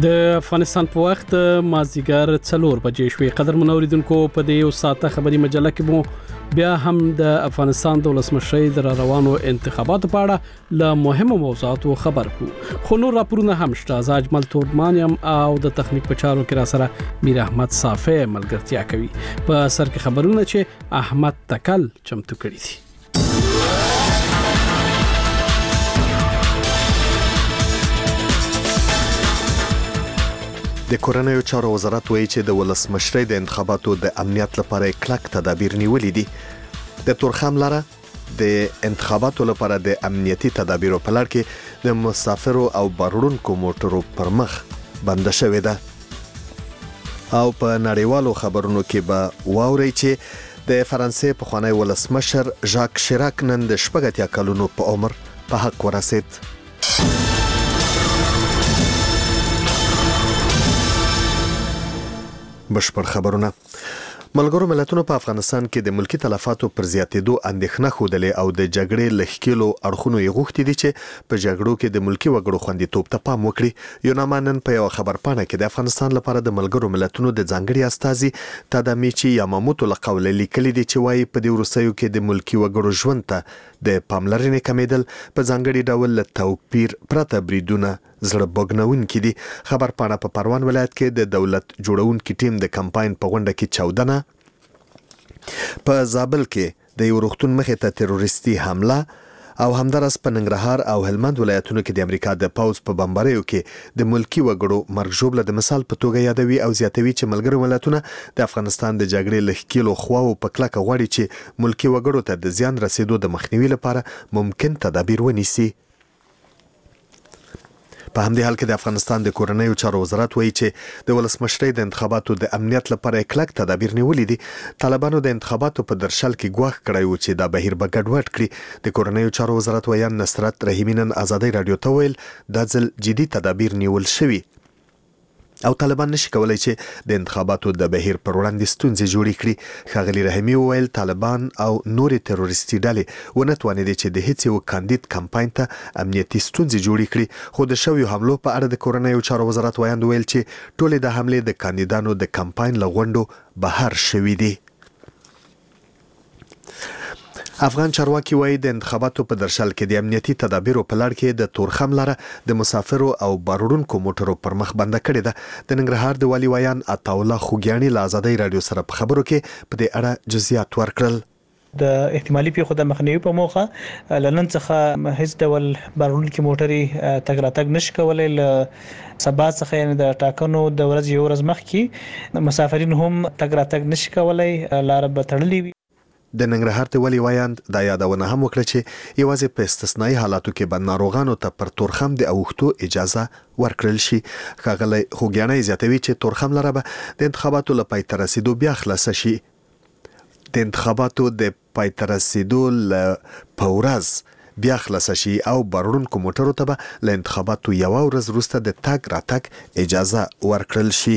د افغانستان په وخت مازیګر 4 بجې شوې. قدر منوریدونکو په دې یو ساعته خبري مجله کې مو بیا هم د افغانستان د ولسمشرۍ د روانو انتخاباتو په اړه له مهمو موضوعاتو خبر کو. خو نور راپورونه هم شته. اجمل تورمانیم او د تخنیک په چارو کې را سره میر احمد صافی ملګرتیا کوي. په سر کې خبرونه چې احمد تکل چمتو کړی دي. د کورنیو چارو وزارت وایي چې د ولسمشرۍ د انتخاباتو د امنیت لپاره کلک تدابیر نیولې دي. د تورخم لاره د انتخاباتو لپاره د امنیتي تدابیرو په لړ کې د مسافرو او بارونکو موټرو پر مخ بنده شوې ده. او په نړیوالو خبرونو کې به واوري چې د فرانسې پخوانی ولسمشر ژاک شیراک نن د 80 کلونو په عمر په حق ورسید. بشپړ خبرونه. ملګرو ملتونو په افغانستان کې د ملکی تلفاتو پر زیاتېدو اندېښنه خوده او د جګړې لښکېلو اړخونو یې غوښتي دي چې په جګړو کې د ملکی وګړو خوندیتوب ته پام وکړي. یو نامنن په یو خبرپاڼه کې د افغانستان لپاره د ملګرو ملتونو د ځانګړي استازي تادامیچی یاماموتو لقول لیکلي دي چې وايي په دې ورسېو کې د ملکی وګړو ژوند ته د پاملرنې کمیدل په ځانګړي ډول له توپیر پرته بریدونه زړه بوګنونکي دي. خبرپاڼه په پروان ولایت کې د دولت جوړونکي ټیم د کمپاین په غونډه کې 14 په زابل کې د یو روغتون مخې ته تروریستي حمله او همدارس په ننګرهار او هلمند ولایتونو کې د امریکا د پاوز په بمباریو کې د ملکی وګړو مرګ ژوبله د مثال په توګه یادوي او زیاتوي چې ملګرو ملتونه د افغانستان د جګړې لښکېلو خواو په کلکه غواړي چې ملکی وګړو ته د زیان رسیدو د مخنیوي لپاره ممکن تدابیر ونیسي. په همدې حال کې د افغانستان د کورنیو چارو وزارت وایي چې د ولسمشرۍ د انتخاباتو د امنیت لپاره کلک تدابیر نیولې دي. طالبانو د انتخاباتو په درشل کې ګواښ کړی و چې دا بهیر به ګډوډ کړي. د کورنیو چارو وزارت ویان نصرت رحیمی نن آزادۍ رادیو ته ویل دا ځل جدي تدابیر نیول شوي او طالبان نشي کولای چې د انتخاباتو د بهیر پر وړاندې ستونزې جوړې کړي. ښاغلي رحیمی ویل طالبان او نورې تروریستي ډلې ونه توانېدې چې د هیڅ یو کاندید کمپاین ته امنیتي ستونزې جوړې کړي. خو د شویو حملو په اړه د کورنیو چارو وزارت ویاند ویل چې ټولې د حملې د کاندیدانو د کمپاین له غونډو بهر شوي دي. افغان چارواکي وایي د انتخاباتو په درشل کې د امنیتي تدابیرو په لړ کې د تورخم لاره د مسافرو او بارونکو موټرو پر مخ بنده کړې ده. د ننګرهار د والي ویان عطاالله خوګیاني له آزادۍ رادیو سره په خبرو کې په دې اړه جزئیات ورکړل. د احتمالي پیښو د مخنیوي په موخه لنن څخه هیڅ ډول بارونکو موټري تګ راتګ نشي کولای. ل سبا څخه د ټاکنو د ورځې یو ورځ مخکې مسافرین هم تګ راتګ نشي کولای. لار به تړلې وي. د ننګرهار د والي ویاند دا یادونه هم وکړه چې یوازې په استثنایی حالاتو کې به ناروغانو ته پر تورخم د اوښتو اجازه ورکړل شي. ښاغلی خوګیاني زیاتوي چې تورخم لاره به د انتخاباتو له پای ته رسیدو بیا خلاصه شي. د انتخاباتو د پای ته رسیدو په ورځ بیا خلاصه شي او بارونکو موټرو ته به له انتخاباتو یو ورځ وروسته د تګ راتګ اجازه ورکړل شي.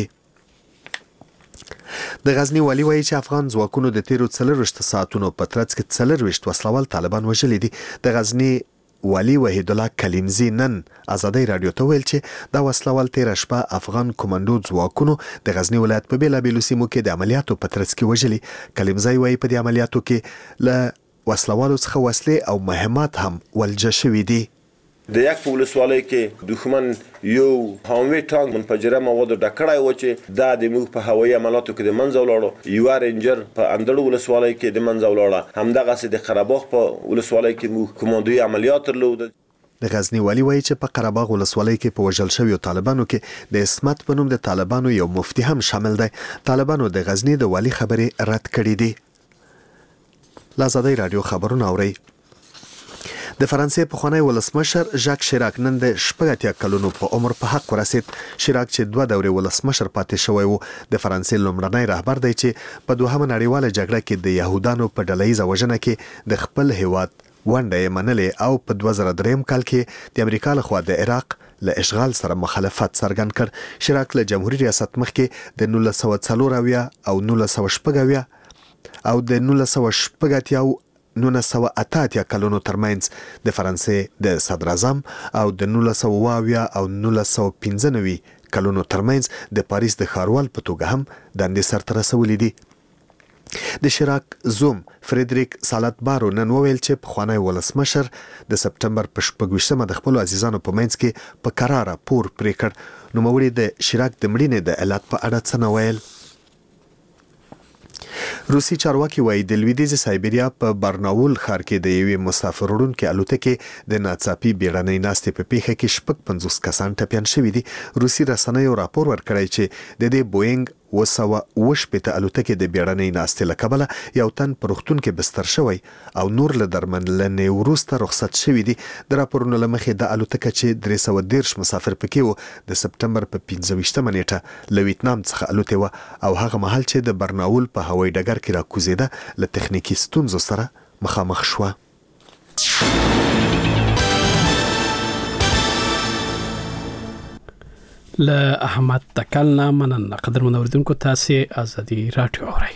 د غزنی والي وایي چې افغان ځواکونو د تیرو 40 ساعتونو په ترڅ کې 40 وسلوال طالبان وژلي دي. د غزنی والي وحید الله کلیمزی نن آزادۍ رادیو ته ویل چې دا وسلوال تیر شپه افغان کمانډو ځواکونو د غزنی ولایت په بیلابیلو سیمو کې د عملیاتو په ترڅ کې وژلي. کلیمزی وایي په دې عملیاتو کې له وسلوالو څخه وسلې او مهمات هم ولجه شوي دي. د یک په ولسوالۍ کې دښمن یو هاوی ټانک منفجره مواد ډکړای و چې دا د موږ په هوایي عملیاتو کې د منځ ولاړو. یو رینجر په اندړو ولسوالۍ کې د منځ ولاړه. همدغه د قرهباغ په ولسوالۍ کې موږ کمانډوي عملیات درلود. د غزنی والي وایي چې په قرهباغ ولسوالۍ کې په وژل شویو طالبانو کې د اسمت په نوم د طالبانو یو مفتي هم شامل دی. طالبانو د غزنی د والي خبرې رد کړې دي. آزادۍ رادیو خبرونه اوري. د فرانسې پخوانی ولسمشر ژاک شیراک نن د 80 کلونو په عمر په حق ورسید. شیراک چې 2 دورې ولسمشر پاتې شوی وو د فرانسې لومړنی رهبر دی چې په دوهمه نړیواله جګړه کې د يهودانو په ډلهیزه وژنه کې د خپل هیواد ونډه یې منلې او په 2003 کال کې د امریکا لخوا د عراق له اشغال سره مخالفت څرګند کړ. شیراک له جمهوریت ریاست مخکې د 1940 او 1980 او د 1980 1988 کلونو ترمنځ د فرانسې د صدر اعظم او د 1920 او 1995 کلونو ترمنځ د پاریس د ښاروال په توګه هم دندې سرته رسولې دي. د شراک زوم فریدریک سالاتبارو نن وویل چې پخوانی ولسمشر د سپټمبر په 26مه د خپل عزیزانو په منځ کې په قراره پور پرې کړ. نوموړي د شراک د مړینې د علت په اړه څه نه ویل. روسي چارواکي وایي د لویدیځ سایبریا په برناول ښار کې د یوې مسافر وړونکې الوتکې د ناڅاپي بیړنۍ ناستې په پیښه کې 50 کسان ټپیان شوي دي. روسي رسنیو راپور ورکړی چې د دې بوینګ 208 الوتکې د بیړنۍ ناستې له کبله یو تن په روغتون کې بستر شوی او نور له درملنې وروسته رخصت شوي دي. د راپورونو له مخې د الوتکه چې 313 مسافر پکې وو د سپټمبر په 15مه نیټه له ویتنام څخه الوتې وه او هغه مهال چې د برناول په هوایي ډګر کې راکوزېده له تخنیکي ستونزو سره مخامخ شوه. له احمد تکلنا مننه. قدر منوریدونکو تاسو ازادي رادیو اورئ.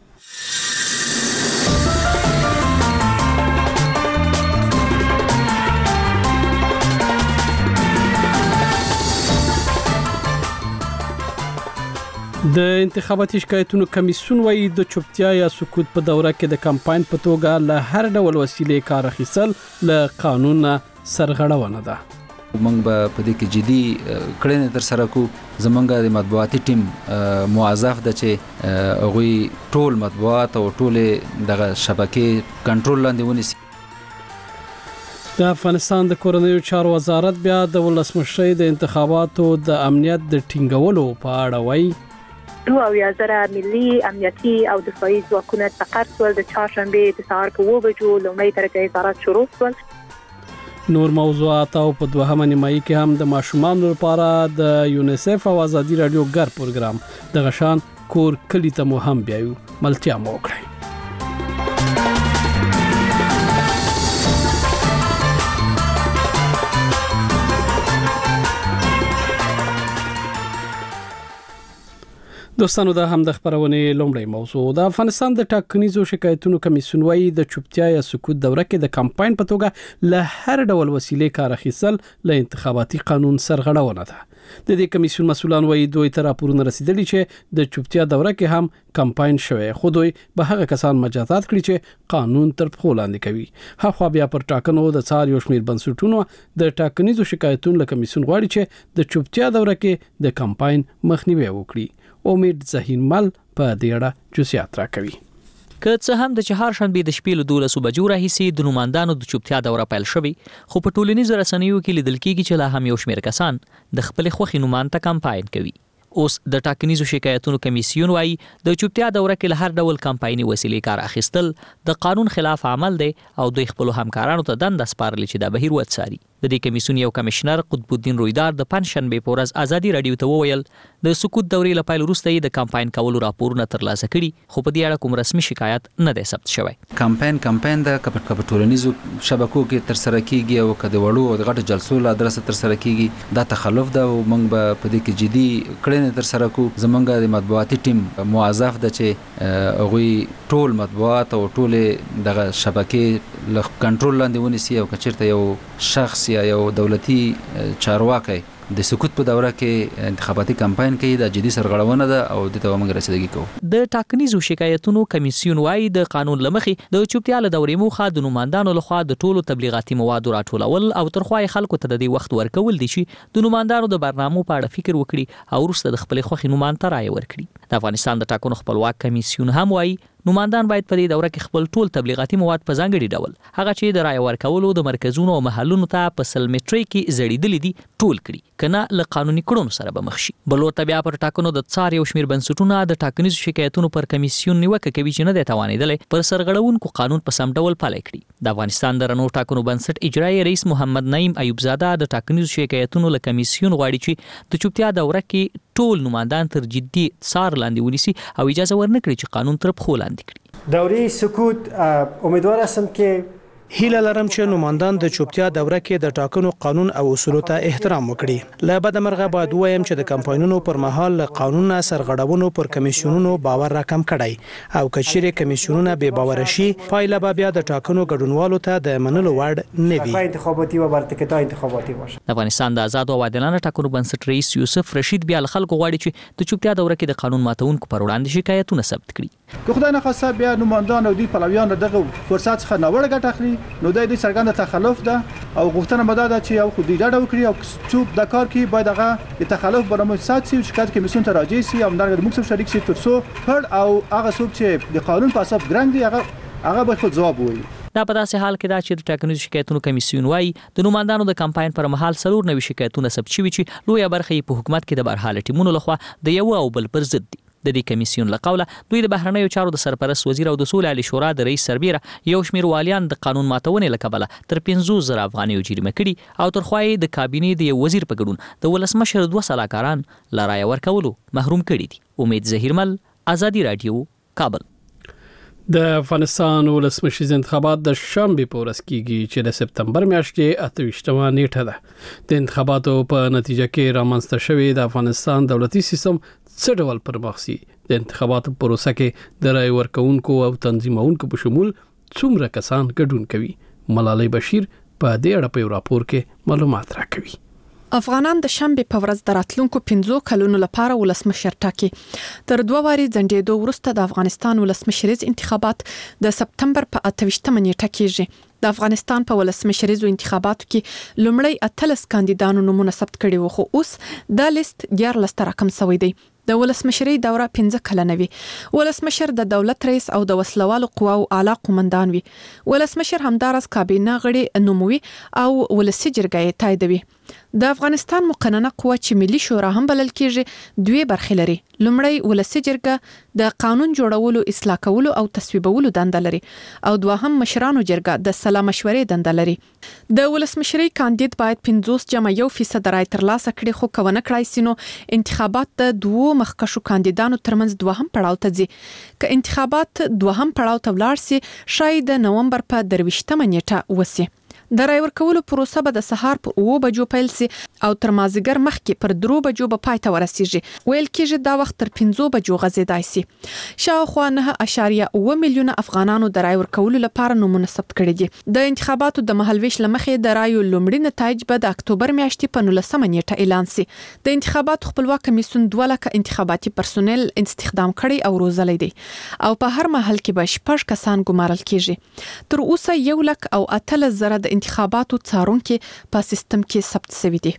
د انتخاباتي شکایتونو کمیسیون وایي د چوپتیا یا سکوت په دوره کې د کمپاین په توګه له هر ډول وسیلې کار اخیستل له قانون سرغړونه ده. موږ به په دې کې جدي کړنې تر سره کوو. زمونږ د مطبوعاتي ټیم موظف ده چې هغوی ټول مطبوعات او ټولې دغه شبکې کنټرول لاندې ونیسي. د افغانستان د کورنیو چارو وزارت بیا د ولسمشرۍ د انتخاباتو د امنیت د ټینګولو په اړه وایي 2000 ملي امنیتي او دفاعي ځواکونه تقر شول. د چهارشنبه د سهار په 2 بجو لومړی درجه وزارت شروع شول. نور موضوعات او په دوهمه نیمایي کې هم د ماشومانو لپاره د یونیسف او ازادي رادیو ګر پروګرام د غشان کور کلی ته مو هم بیايو ملتیا مو وکړي. دوستانو دا هم د خبرونې لومړی موضوع. د افغانستان د ټاکنیزو شکایتونو کمیسیون وایي د چوپتیا یا سکوت دوره کې د کمپاین په توګه له هر ډول وسیلې کار اخیستل له انتخاباتي قانون سرغړونه ده. د دې کمیسیون مسؤلان وایي دوی ته راپورونه رسیدلي چې د چوپتیا دوره کې هم کمپاین شوی، خو دوی به هغه کسان مجازات کړي چې قانون تر پښو لاندې کوي. هغه بیا پر ټاکنو د څار یو شمېر بنسټونو د ټاکنیزو شکایتونو له کمیسیون غواړي چې د چوپتیا دوره کې د کمپاین مخنیوي وکړي. امید ذهین مل په دې اړه جزئیات راکوي. که څه هم د چهارشنبه د شپې له 12 بجو راهیسې د نوماندانو د چوپتیا دوره پیل شوې، خو په ټولنیزو رسنیو کې لیدل کېږي چې لا هم یو شمېر کسان د خپل خوښې نومان ته کمپاین کوي. اوس د ټاکنیزو شکایتونو کمیسیون وایي د چوپتیا دوره کې له هر ډول کمپایني وسیلې کار اخیستل د قانون خلاف عمل دی او دوی خپل همکارانو ته دنده سپارلې چې دا بهیر وڅاري. د دې کمیسیون یو کمشنر قطب الدین رویدار د پنځشنبه په ورځ ازادي رادیو ته وویل د سکوت دورې له پیل وروسته د کمپاین کولو راپورونه ترلاسه کړي، خو په دې اړه کوم رسمي شکایت نه دی ثبت شوی. کمپاین د کپ ټولنیزو شبکو کې تر سره کیږي او کده وړو او د غټ جلسو له ادرسه تر سره کیږي. دا تخلف ده او موږ به په دې کې جدي کړنې تر سره کوو. زمونږ د مطبوعاتي ټیم موظف ده چې هغوی ټول مطبوعات او ټولې دغه شبکې له کنټرول لاندې ونیسي او که چېرته یو شخص یا یو دولتي چارواکی د سکوت په دوره کې انتخاباتي کمپاین کوي دا جدي سرغړونه ده او د ته موږ رسیدګي کوو. د ټاکنیزو شکایتونو کمیسیون وایي د قانون لمخې د چوپتیا له دورې موخه د نوماندانو لخوا د ټولو تبلیغاتي موادو راټولول او ترخوای خلکو ته د دې وخت ورکول دي چې د نوماندانو د برنامو په اړه فکر وکړي او وروسته د خپل خوښې نومان ته رایه ورکړي. د افغانستان د ټاکنو خپلواک کمیسیون هم وایي نوماندان باید په دې دوره کې خپل ټول تبلیغاتي مواد په ځانګړي ډول هغه چې د رایه ورکولو د مرکزونو او محلونو ته په سلمیټري کې زړیدلي دي ټول کړي، کنه له قانوني کړنو سره به مخ شي. بل ورته بیا پر ټاکنو د څار یو شمېر بنسټونه د ټاکنیزو شکایتونو پر کمیسیون نیوکه کوي چې نه دی توانېدلی پر سرغړونکو قانون په سم ډول پلی کړي. د افغانستان د رڼو ټاکنو بنسټ اجرایي رئیس محمد نعیم ایوب زاده د ټاکنیزو شکایتونو له کمیسیون غواړي چې د چوپتیا دوره کې ټول نوماندان تر جدي څار لاندې ونیسي او اجازه ورنکړي چې قانون تر پښو لاندې کړي. دوره سکوت امیدوار هستم که هیله لرم چې نوماندان د چوپتیا دوره کې د ټاکنو قانون او اصولو ته احترام وکړي. له بده مرغه باید وایم چې د کمپاینونو پر مهال له قانون سرغړونو پر کمیسیونونو باور راکم کړی او کچېره کمیسیونونه به باور شي پایله به بیا د ټاکنو ګډونوالو ته د منلو وړ نه وي. انتخاباتی و برتکتا انتخاباتی باشه. افغانستان د آزاد او عادلانه ټاکنو بنسټ رئیس یوسف رشید بیا خلکو غواړي چې د چوپتیا دوره کې د قانون ماتونکو پر وړاندې شکایتونه ثبت کړي. که خدای نخواسته بیا نوماندان او دوی پلویان دغه فرصت څخه ناوړه ګټه اخلي نو د دې څرګنده تخلف ده او غوښتنه مده ده چې یو خو دوی ډاډه وکړي او چوپ د کار کې باید هغه د تخلف برنامه ساتي او شکایت کمیسیون ته راځي سي او د موږ شریک سي ترڅو هر او هغه څوک چې د قانون په اساس ګرنګ دي هغه به خپل ځواب وایي. دا په داسې حال کې دا چې د ټاکنیزو شکایتونو کمیسیون وايي د نوماندانو د کمپاین پر مهال 490 شکایتونه ثبت شوي چې لویه برخه یې په حکومت کې د برحاله ټیمونو لخوا د یو او بل پر ضد دي. د دې کمیسیون له قوله دوی د بهرنیو چارو د سرپرست وزیر او د سولې عالی شورا د رئیس سربیره یو شمیر والیان د قانون ماتونې له کبله تر 15,000 افغانۍ جریمه کړي او تر خوای د کابینې د یو وزیر په ګډون د ولسمشر 2 سلاکاران لرای ورکولو محروم کړي دي. امید زهیرمل، آزادی رادیو، کابل. د افغانستان ولسمشریز انتخابات د شنبه په ورځ کېږي چې د سپتمبر میاشتې 28مه نیټه ده. د انتخاباتو په نتیجه کې رامنځته شوی د افغانستان دولتي سیستم څه ډول پرمخسي د انتخاباتو پروسه کې د رای ورکونکو او تنظیمونکو په شمول څومره کسان ګډون کوي. ملالۍ بشیر په دې اړه په راپور کې معلومات راکوي. افغانان د شنبه په ورځ د راتلونکو 15 کلونو لپاره ولسمشر ټاکي. تر 2 واري ځنډېدو وروسته د افغانستان ولسمشریز انتخابات د سپتمبر په 28مه نیټه کېږي. د افغانستان په ولسمشریزو انتخاباتو کې لومړی 13 کاندیدانو نومونه ثبت کړي وو، خو اوس دا لیست 14 رقم شوی دی. د ولسمشری دوره 15 کلنه وي. ولسمشر د دولت رئیس او د وسلوالو قواو اعلی قومندان وي. ولسمشر همدارس کابینه غړي نوموي او ولسی جرګه تاییدوي. د افغانستان مقننه قوه چې ملي شورا هم بلل کېږي دوه برخې لري. لومړی ولسی جرګه د قانون جوړولو، اصلاح کولو او تصویبولو دنده لري او دوهم مشرانو جرګه د سلا مشورې دنده لري. د ولسمشری کاندید باید 50.1% رای ترلاسه کړي، خو کونه کړای سينو انتخابات د دوه مخکښو کاندیدانو ترمنځ دوهم پړاو ته ځي. که انتخابات دوهم پړاو ته ولاړ سي شاید د نومبر په 23مه نیټه وسی. د رای ورکولو پروسه به د سهار په 9 بجو پیل سي او تر مازیګر مخکې پر 3 بجو به پای ته ورسیږي. ویل کېږي دا وخت تر 15 بجو غځېدای سي. شاوخوا 9.7 میلیونه افغانانو د رای ورکولو لپاره نومونه ثبت کړي دي. د انتخاباتو د مهالویش لمخې د رایو لومړي نتایج به د اکتوبر میاشتې په 19مه نیټه اعلان سي. د انتخاباتو خپلواک کمیسیون 2 لکه انتخاباتي پرسونل استخدام کړي او روزلې دي او په هر محل کې به 6 کسان ګمارل کېږي. تر اوسه 1,08,000 د انتخاباتو څارونکو په سیستم کې ثبت شوی دي.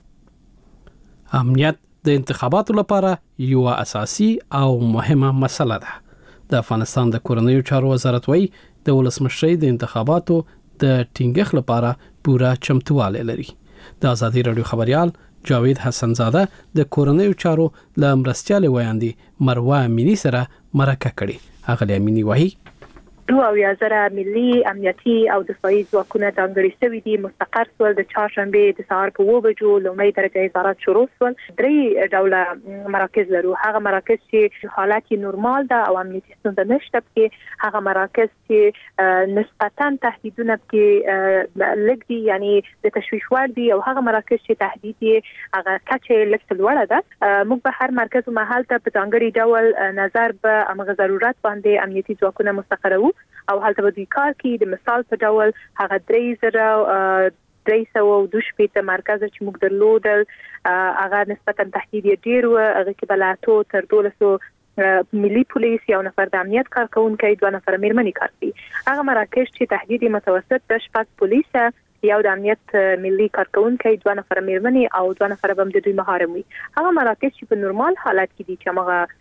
امنیت د انتخاباتو لپاره یو اساسي او مهمه مسله ده. د افغانستان د کورنیو چارو وزارت وايي د ولسمشری د انتخاباتو د ټینګښ لپاره پوره چمتوالی لري. د آزادی رادیو خبريال جاوید حسن زاده د کورنیو چارو ل مرستيال ویاندې مروه امینی سره مرکه کړي. هغه امینی وایي 2,000 ملي امنیتي او دفاعي ځواکونه ځانګړي شوي دي. مستقر سول د چهارشنبه د سهار په 9 بجو لومړی درجه حرارت شروع سول. 3 ډوله مراکز لرو. هغه مراکز چې حالت نورمال ده او امنیتي ستونزه نشته، کې هغه مراکز چې نسبتاً تهدیدونه کې لږ دي، یعنی د تشویش وړ دي، او هغه مراکز چې تهدید هغه کچه لږ لوړه ده. موږ به هر مرکز او محل ته په ځانګړي ډول نظر به امغه ضرورت باندې امنیتي ځواکونه مستقرو او هلته به دوی کار کوي. د مثال په ډول هغه 3,320 مرکز چې موږ درلودل هغه نسبتاً تهدید ډیر و. هغه کې بلاتو تر 1200 ملي پولیس، یو نفر د امنیت کارکونکو، 2 نفر میرمنې کار کوي. هغه مراکز چې تهدید متوسط د 6 پولیس، یو د امنیت ملي کارکونکو، 2 نفر میرمنې او 2 نفر به د دوی محارم وي. هغه مراکز چې په نورمال حالت کې دي چې هغه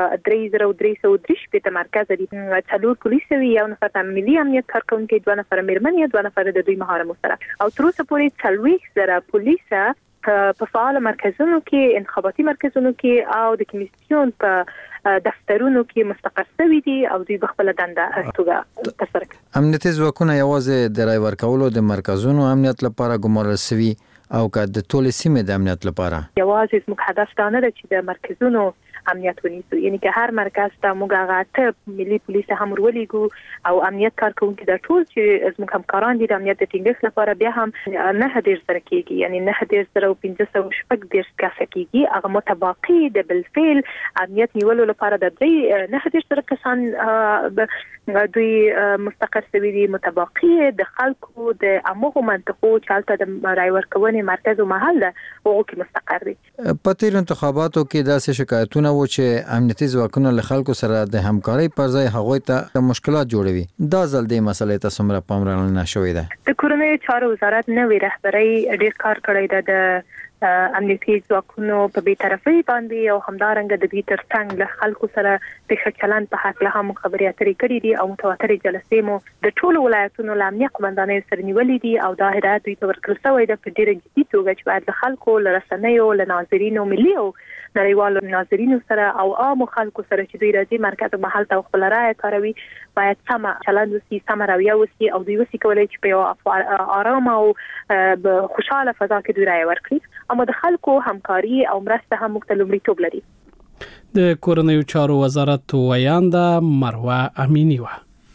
3,330 مرکز دي، 4 پولیس وي، یو نفر د ملي امنیت کارکونکو، 2 نفر میرمنې، 2 نفر د دوی محارم سره، او تر اوسه پورې 40,000 پولیس په فعال مرکزونو کې، انتخاباتي مرکزونو کې او د کمیسیون په دفترونو کې مستقر شوي دي او دوی خپل دنده توګه ترسره کوي. امنیتي ځواکونه یوازې د رای ورکولو د مرکزونو امنیت لپاره ګمارل شوي او که د ټولې سیمې د امنیت لپاره؟ یوازې موږ هدف دا نه ده چې د مرکزونو امنیت ونیسو یعنی که هر مرکز ته موږ غاټه ملي پولیس هم ورولېګو او امنیت کارکونکو د ټول چې زموږ همکاران دي د امنیت د ټینګښت لپاره بیا هم نه ډیر سره کېږي یعنی نه ډیر سره 1500 شپږ ډیر کسه کېږي هغه متباقي د بالفعل امنیت نیولو لپاره د دې نه ډیر سره کسان دوی مستقر شوي دي متباقي د خلکو د امغو منطقو چالتہ د رای ورکونې مرکز او محل ده هغه کې مستقر دي په تیر انتخاباتو کې داسې شکایتونه و چې امنیتي ځواکونه له خلکو سره د همکارۍ پر ځای هغوی ته مشکلات جوړوي دا ځل د مسلې ته څومره پاملرنه نشوي ده د کورنیو چارو وزارت نوې رهبري ډېر کار کړی ده د امنیتي ځواکونو په بی‌طرفۍ باندې او همدارنګه د دې ترڅنګ له خلکو سره د ښه چلند په حق له هم خبرې اترې کړې دي او متواترې جلسې مو د ټولو ولایتونو له امنیت قومندانانو سره نیولې دي او دا هدایت دوی ته ورکړل شوی ده په ډېره جدي توګه چې باید له خلکو له رسنیو له ناظرینو ملي او نړیوالو ناظرینو سره او عام خلکو سره چې دوی راځي مرکز او محل ته خپل رائے کاروي باید سم چلند وسی سم رویه وسی او دوی وسی کولای چې په آرام او خوشاله فضا کې دوی رائے ورکړي اما د خلکو همکاري او مرسته هم مختلفیتوب لري د کورنیو چارو وزارت ویانده مروه امینی و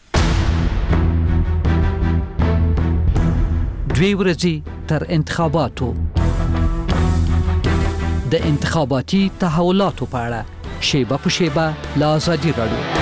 دوی ورځې تر انتخاباتو د انتخاباتي تحولاتو په اړه شیبه په شیبه لا ازادي راډیو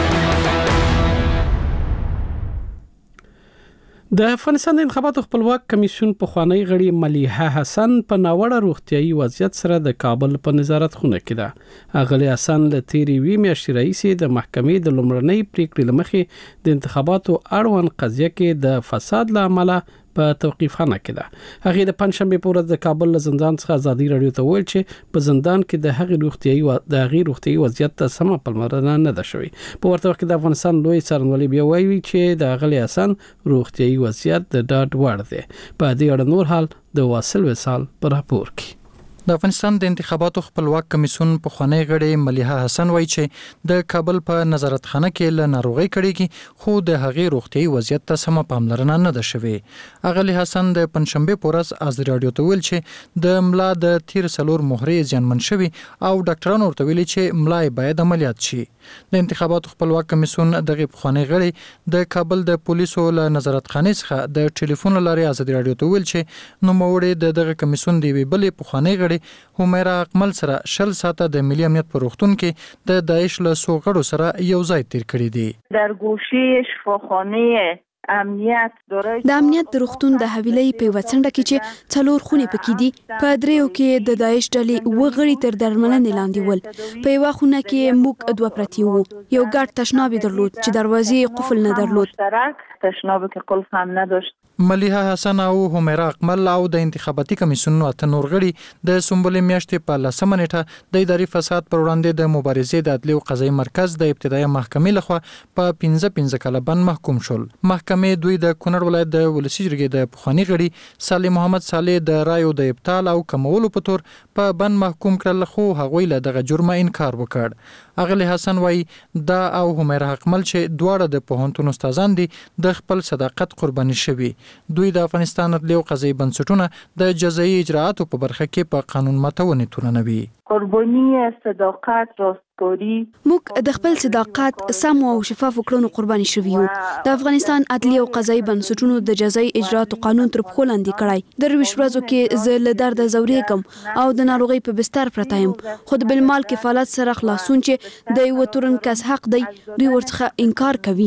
د افغانستان د انتخاباتو خپلواک کمیسیون په خوانی غړي ملیحه حسن په ناوړه روغتيایي وضعیت سره د کابل په نظارت خونه کې ده اغلی حسن له تیری وی میاشتې رئیس د محکمې د لومړنۍ پریکړې لمخې د انتخاباتو اړوند قضیه کې د فساد لامل په توقیفخانه کې ده هغه د پنځشنبه په ورځ د کابل زندان څخه ازادي رادیو ته ویل چې په زندان کې د هغه روغتيایي وضعیت ته سم پلمرنه نه ده شوی په ورته وخت کې د افغانستان لوی څارنوالي بیا وایي چې د اغلی حسن روغتيایي وضعیت د ډاډ وړ دی په دې اړه نور حال د واصل وصال پر راپور کې د افغانستان د انتخاباتو خپلواک کمیسیون په خوانی غړي ملیحه حسن وایي چې د کابل په نظارت خانه کې له ناروغي کړيږي خو د هغې روغتيایي وضعیت ته سم پاملرنه نه ده شوې اغلی حسن د پنځشنبه په ورځ از رادیو ته ویل چې د ملا د تیر سلور مهرې ځانمن شوی او ډاکټرانو ورته ویلي چې ملا باید عملیات شي د انتخاباتو خپلواک کمیسیون دغه خوانی غړي د کابل د پولیسو له نظارت خانې څخه د ټلیفون لارې از رادیو ته ویل چې نو موړي دغه کمیسیون دی بلې په خوانی غړي همیرا اکمل سره 10 ساعته د ملي امنیت پر روغتون کې د داعش له سوغړو سره یو ځای تیر کړی دی در گوشه شفاخانه امنیت د امنیت د روغتون د حویلۍ په وڅنډه کې چې څلور خونې پکې دي په دریو کې د داعش ډلې وغړي تر درملنې لاندې ول په یو خونه کې موږ دوه پرتی وو یو ګډ تشناب درلود چې دروازې قفل نه درلود تشناب کې قلف هم نداشت ملیحه حسن او همیرا اکمل او د انتخاباتي کمیسیون اته نور غړي د سنبلې میاشتې په 10 نیټه د اداري فساد پر وړاندې د مبارزې د عدلي او قضایي مرکز د ابتدایي محکمې لخوا په 15 کاله بند محکوم شول محکمې دوی د کونړ ولایت د ولسی جرګې د پخوانی غړي صالح محمد صالح د رایو د ابطال او کمولو په تور په بند محکوم کړل خو هغوی له دغه جرمه انکار وکړ اغلی حسن وای دا او همیرا اکمل چې دواړه د پوهنتون استادان دي د خپل صداقت قرباني شوي دوی د افغانستان عدلي او قضایي بنسټونه د جزایي اجراءاتو په برخه کې په قانون ماتونې تورنوي قرباني صداقت راستګاری موږ د خپل صداقت سم او شفاف کړنو قرباني شوي یو د افغانستان عدلي او قضایي بنسټونو د جزایي اجراءاتو قانون تر پښو لاندې کړای د رويش ورځو کې زه له درد زورېږم او د ناروغي په بستر پرته یم خود بالمال کفالت سره خلاصون چې د یو تورن کس حق دی دوی ورڅخه انکار کوي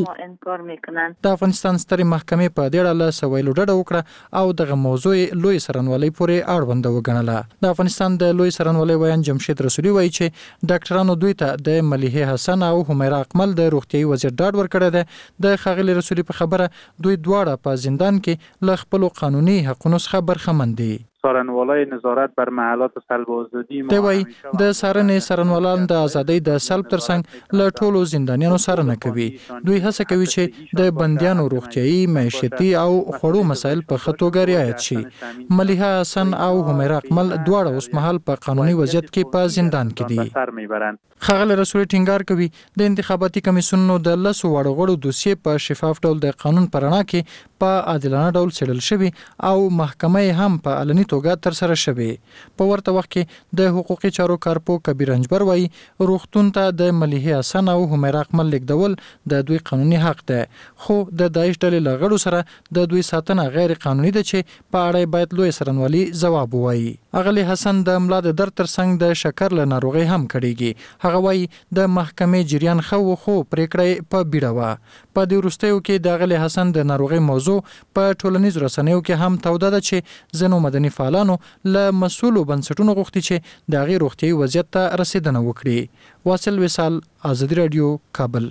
د افغانستان سترې محکمې په دې اړه سویلو ډډه وکړه او دغه موضوع لوی سرنوالي پورې اړوند وګڼله د افغانستان د لوی سرنوالي ویان جمشید رسولي وایي چې ډاکټرانو دوی ته د ملیحه حسن او همیرا اکمل د روغتيایي وضعیت ډاډ ورکړی دی د خاغلی رسولي په خبره دوی دواړه په زندان کې له خپل قانوني حقونو څخه برخمن دي سارنوالای نظارت بر محلات سلب آزادی دی وای د سارنې سارنوالان د ازادۍ د سلب ترڅنګ له ټولو زندانیانو سره نه کوي دوی هڅه کوي چې د بندیانو روغتيایي معیشتي او خوړو مسایل په خطوګری رعایت شي ملیحه حسن او همیرا اکمل دواړه اوس مهال په قانوني وضعیت کې په زندان کې دي خاغلی رسول ټینګار کوي د انتخاباتي کمیسیونونو د 10 وړو غړو دوسیې په شفاف ډول د قانون پرانا کې په عادلانه ډول څېړل شوی او محکمه هم په علني توګه ترسره شوې. په ورته وخت کې د حقوقي چارو کارپو کبیر انجبر وایي روغتون ته د ملیحه حسن او همیرا اکمل لیږدول د دوی قانوني حق ده، خو د داعش ډلې له غړو سره د دوی ساتنه غیر قانوني ده چې په اړه باید لوی څارنوالي ځواب ووایي. اغلی حسن د ملا د درد ترڅنګ د شکر له ناروغۍ هم کړيږي. هغه وایي د محکمې جریان خو پریکړه په بیړه وه. په دې وروستیو کې د اغلی حسن د ناروغۍ موضوع په ټولنیزو رسنیو کې هم توده ده چې ځینو مدني فعالانو له مسؤلو بنسټونو غوښتي چې د هغې روغتیایي وضعیت ته رسیدنه وکړي. واصل وصال، آزادي رادیو، کابل.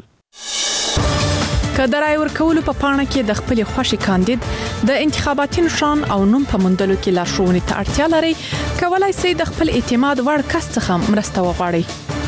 کدرای ورکول په پاڼه کې د خپل خوښي کاندید د انتخاباتي نشان او نوم په موندلو کې لارښوونې ته اړتیا لري، کولای شي د خپل اعتماد وړ کس څخه مرسته وغواړي.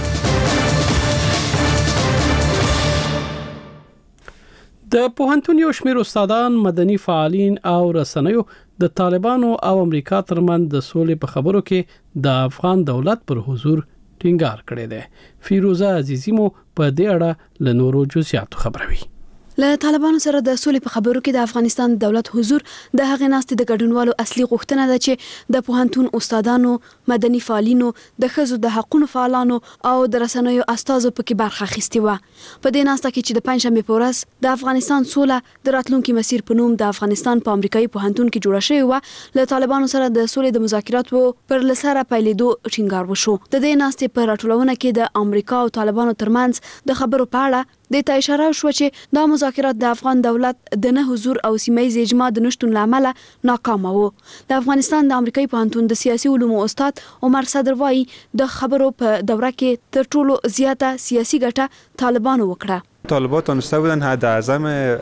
د پوهنتون یو شمېر استادان، مدني فعالین او رسنیو د طالبانو او امریکا ترمن د سولې په خبرو کې د افغان دولت پر حضور ټینګار کړی دی. فیروزه عزیزی مو په دې اړه له نورو جزئیاتو خبروي. له طالبانو سره د سولې په خبرو کې د افغانستان دولت حضور د هغې ناستې د ګډونوالو اصلي غوښتنه ده چې د پوهنتون استادانو، مدني فعالینو، د ښځو د حقوقو فعالانو او د رسنیو استازو پکې برخه اخیستې وه. په دې ناسته کې چې د پنځشنبې په ورځ د افغانستان سوله د راتلونکي مسیر په نوم د افغانستان په امریکایي پوهنتون کې جوړه شوې وه، له طالبانو سره د سولې د مذاکراتو پر لسره پیلېدو ټینګار وشو. د دې ناستې په راټولونه کې د امریکا او طالبانو ترمنځ د خبرو په اړه د ته اشاره شو چې دا مذاکرات د افغان دولت د نه حضور او سیمایي اجماع د نشټون لامل ناکام وو. د افغانستان د امریکایي پوهنتون د سیاسي علومو استاد عمر صدر وایي د خبرو په دوره کې تر ټولو زیاته سیاسي ګټه طالبانو وکړه. طالبان تونسته بودن حد اعظم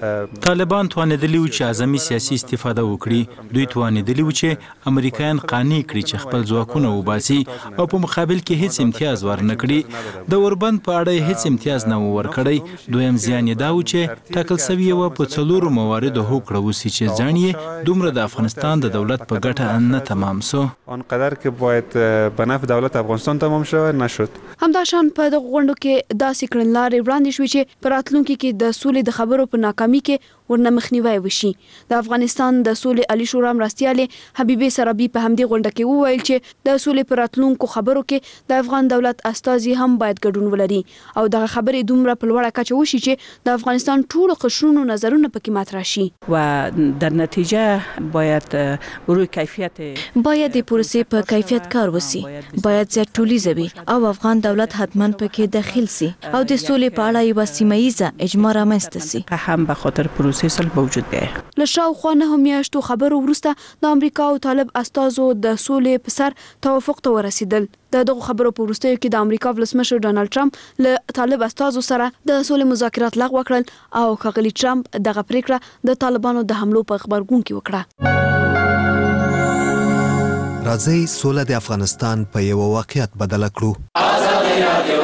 طالبان توانیدلی و چې اعظمي سیاسي استفاده وکړي. دوی توانیدلی و چې امریکایان قانع کړي چې خپل ځواکونه وباسي او په مقابل کې هیڅ امتیاز ورنکړي. د اوربند په اړه هیڅ امتیاز نه ورکړي. دویم زیان دا و چې ټاکل شوی و په څلورو مواردو هوکړه وسی چې ځان یې دومره د افغانستان د دولت په ګټه نه تمام سو. آنقدر که باید به نفع دولت افغانستان تمام شود نشد. همداشان په دغه غونډو کې داسې کړنلارې وړاندې شوې چې په راتلونکي کې د سولې د خبرو په ناکامي کې ورنه مخنیوي وشي. د افغانستان د سولې علی شورا مرستیالې حبیبه سرابي په همدې غونډه کې وویل چې د سولې پر راتلونکو خبرو کې د افغان دولت استازي هم باید ګډون ولري او دغه خبرې دومره په لوړه کچه وشي چې د افغانستان ټول قشرونو نظرونه پکې مطرح شي و در نتیجه باید روی کیفیت د پروسې په کیفیت کار وسی، باید زیات ټولیزه وي او افغان دولت حتما پکې داخل سي او د سولې په اړه یو سیمایي اجماع رامنځته سي. هم به خاطر پروسې سل موجود دی. له شاوخوا 9 میاشتو خبرو وروسته د امریکا او طالب استازو د سولې په سر توافق ته ورسېدل. دغه خبرو په وروستیو کې د امریکا ولسمشر ډانلډ ټرمپ له طالب استازو سره د سولې مذاکرات لغوه کړل او ښاغلي ټرمپ دغه پریکړه د طالبانو د حملو په خبرګون کې وکړه. راځي سوله د افغانستان په یو واقعیت بدل کړو. آزادي رادیو.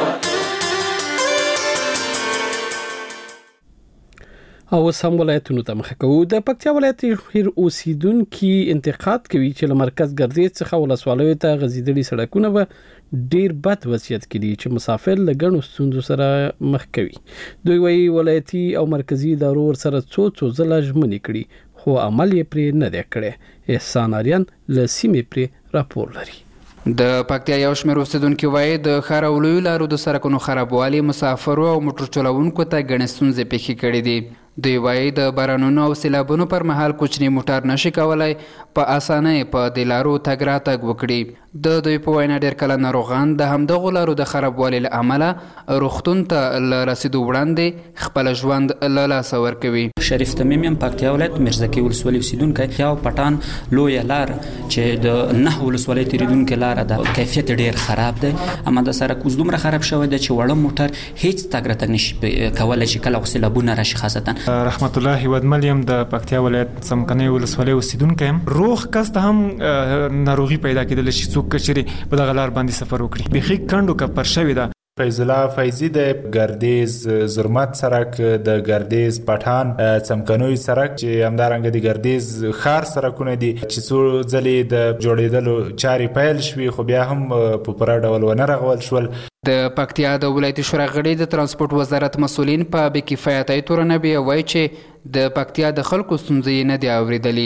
او سم ولایتونو ته مخه کوو. د پکتیا ولایت هیر اوسیدونکو انتقاد کوي چې له مرکز ګرځید څخه ولسوالیو ته غزیدلي سړکونه به ډیر بد وضعیت کړي چې مسافر له ګڼو ستونزو سره مخ کوي. دوی وایي ولایتي او مرکزی ادارو سره څو ځله ژمنې کړي خو عمل یې پرې نه دی کړی. احسان آریان له سیمې پرې راپور لري. د پکتیا یو شمېر اوسیدونکو وایي د ښار او لویو لارو د سړکونو خرابوالي مسافرو او موټر چلوونکو ته ګڼې ستونزې پیښې کړي دي. دوی وایي د بارانونو او سیلابونو پر مهال کوچني موټر نشي کولای په اسانۍ په د لارو تګ راتګ وکړي. د دوی په وینا ډېر کله ناروغان د همدغو لارو د خرابوالي له امله روغتون ته له رسیدو وړاندې خپل ژوند له لاسه ورکوي. شریف تمیم یم پکتیا ولایت میرزکي ولسوالۍ اوسیدونکی یا پټان لویه لار چې د 9 ولسوالۍ تیریدونکې لاره ده کیفیت ډېر خراب دی. اما د سړک اوس دومره خراب شوی دی چې وړه موټر هیڅ تګ راتګ نشي کولی چې کله سیلابونه راشي. خاصتا رحمت الله هیوادمل یم د پکتیا ولایت څمکنۍ ولسوالۍ اوسیدونکی یم. روغ کس ته هم ناروغي پیدا کېدلی شي څوک کچري په دغه لار باندې سفر وکړي. بیخي کندو کپر شوې ده. فیض الله فیضی د ګردیز زرمت سرک د ګردیز پټان څمکنوي سرک چې همدارنګه د ګردیز ښار سرکونه دي چې څو ځلې د جوړېدلو چارې پیل شوې خو بیا هم په پوره ډول ونه رغول شول. د پکتیا د ولایتي شورا غړي د ترانسپورت وزارت مسولین په بې کفایتۍ تورنوي وایي چې د پکتیا د خلکو ستونزې نه دي اورېدلې.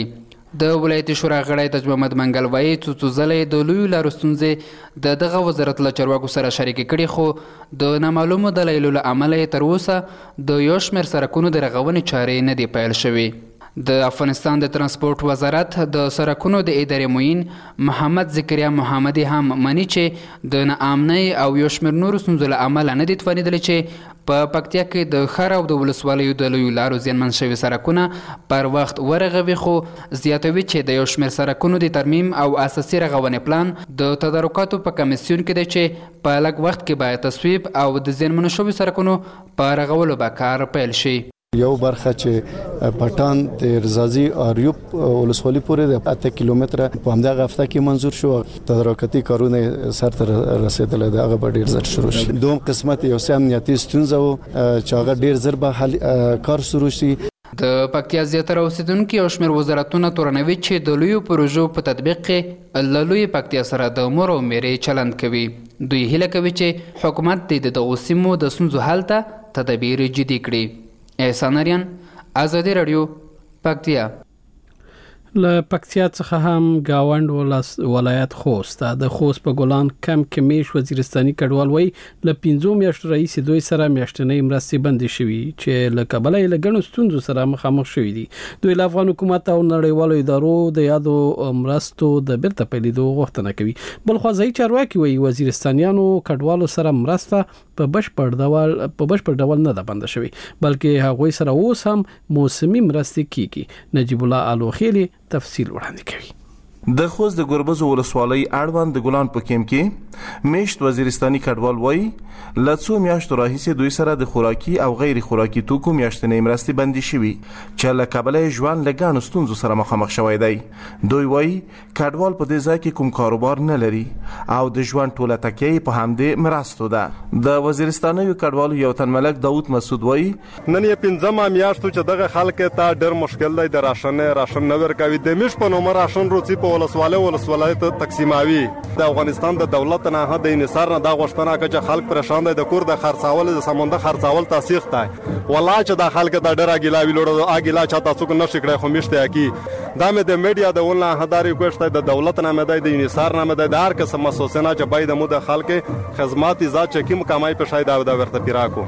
د ولایتي شورا غړی تج محمد منګل وایي څو ځلې د لویو لارو ستونزې د دغه وزارت له چارواکو سره شریکې کړي، خو د نامعلومو دلایلو له امله تر اوسه د یو شمېر سړکونو د رغونې چارې نه دي پیل شوې. د افغانستان د ترانسپورت وزارت د سړکونو د ادارې معین محمد ذکریا محمدي هم مني چې د ناامنۍ او یو شمېر نورو ستونزو له امله نه دي توانېدلي چې په پکتیا کې د ښار او د ولسوالیو د لویو لارو زیانمن شوي سړکونه پر وخت ورغوي، خو زیاتوي چې د یو شمېر سړکونو د ترمیم او اساسي رغونې پلان د تدارکاتو په کمیسیون کې دی چې په لږ وخت کې باید تصویب او د زیانمنو شویو سړکونو په رغولو به کار پیل شي. یو برخه چې پټان د رضاځي اریوب ولسوالۍ پورې د 8 کیلومتره په همدغه هفته کې منظور شو، تدارکاتي کارونه سر ته رسیدل، هغه به ډیر زر شروع شي. دوم قسمت یو سم امنیتي ستونزه و چې هغه ډیر زر به کار شروع شي. د پکتیا زیاتره اوسیدونکو او شمېر وزارتونه تورنوي چې د لویو پروژو په تطبیق کې له لوی پکتیا سره د مور او میرې چلند کوي. دوی هیله کوي چې حکومت د دغو سیمو د ستونزو حل ته تدابیر جدي کړي. احسان اریان، آزادی رادیو، پکتیا. له پکتیا څخه هم گاوند ولایت خوست د خوست په ګولان کم کې میش وزیرستاني کډوال وای ل 15 میاشتو رئیس دوی سره میاشتنۍ مرستې بندي شوې چې له کبله له غنو ستونزو سره مخامخ شوې دي. دوی له افغان حکومت او نړیوالو ادارو د یادو مرستو د بیرته پیلېدو غوښتنه کوي. بل خو ځای چارواکي وای وزیرستانیانو کډوالو سره مرسته په بشپړ ډول نه ده بند شوې، بلکې هغوی سره اوس هم موسمي مرستې کیږي. نجیب الله الوخیلی تفصیل وړاندې کوي. د خوست د ګربز ولسوالۍ اړوند د ګلان په کیم کې میشت وزیرستاني کډوال وای لڅو میاشتو راهیسې دوی سره د خوراکي او غیر خوراکي توکو میاشتنۍ مرستې بندي شوي چې له کبله ژوند له ګڼو ستونزو سره مخامخ شوی دی. دوی وای کډوال په دې ځای کې کوم کاروبار نه لري او د ژوند ټوله تکیه په همدې مرستو ده. د وزیرستاني کډوالو یو تن ملک داوود مسعود وای نن یې 15 میاشتو چې دغه خلک ته ډېر مشکل دی، د راشن نه ورکوي، د میش په نوم راشن روڅي په ولسوالۍ ته تقسیموي. د افغانستان د دولت نه د انحصار نه دا غوښتنه کوي چې خلک پریشان دي، د کور د خرڅاول د سمندر خرڅاول تاسیخ دی. والله چې د خلک د ډېر اګیلا ویلوړو اګیلا چا تاسو کو نشي کړی خو مشته کی دا مې د میډیا د ولنه هداري کوشته د دولت نه مې د انحصار نه مې د هر قسم مسوسنه چې باید مو د خلک خدمات ذات چې کوم کمای په شاید دا ورته پیراکو.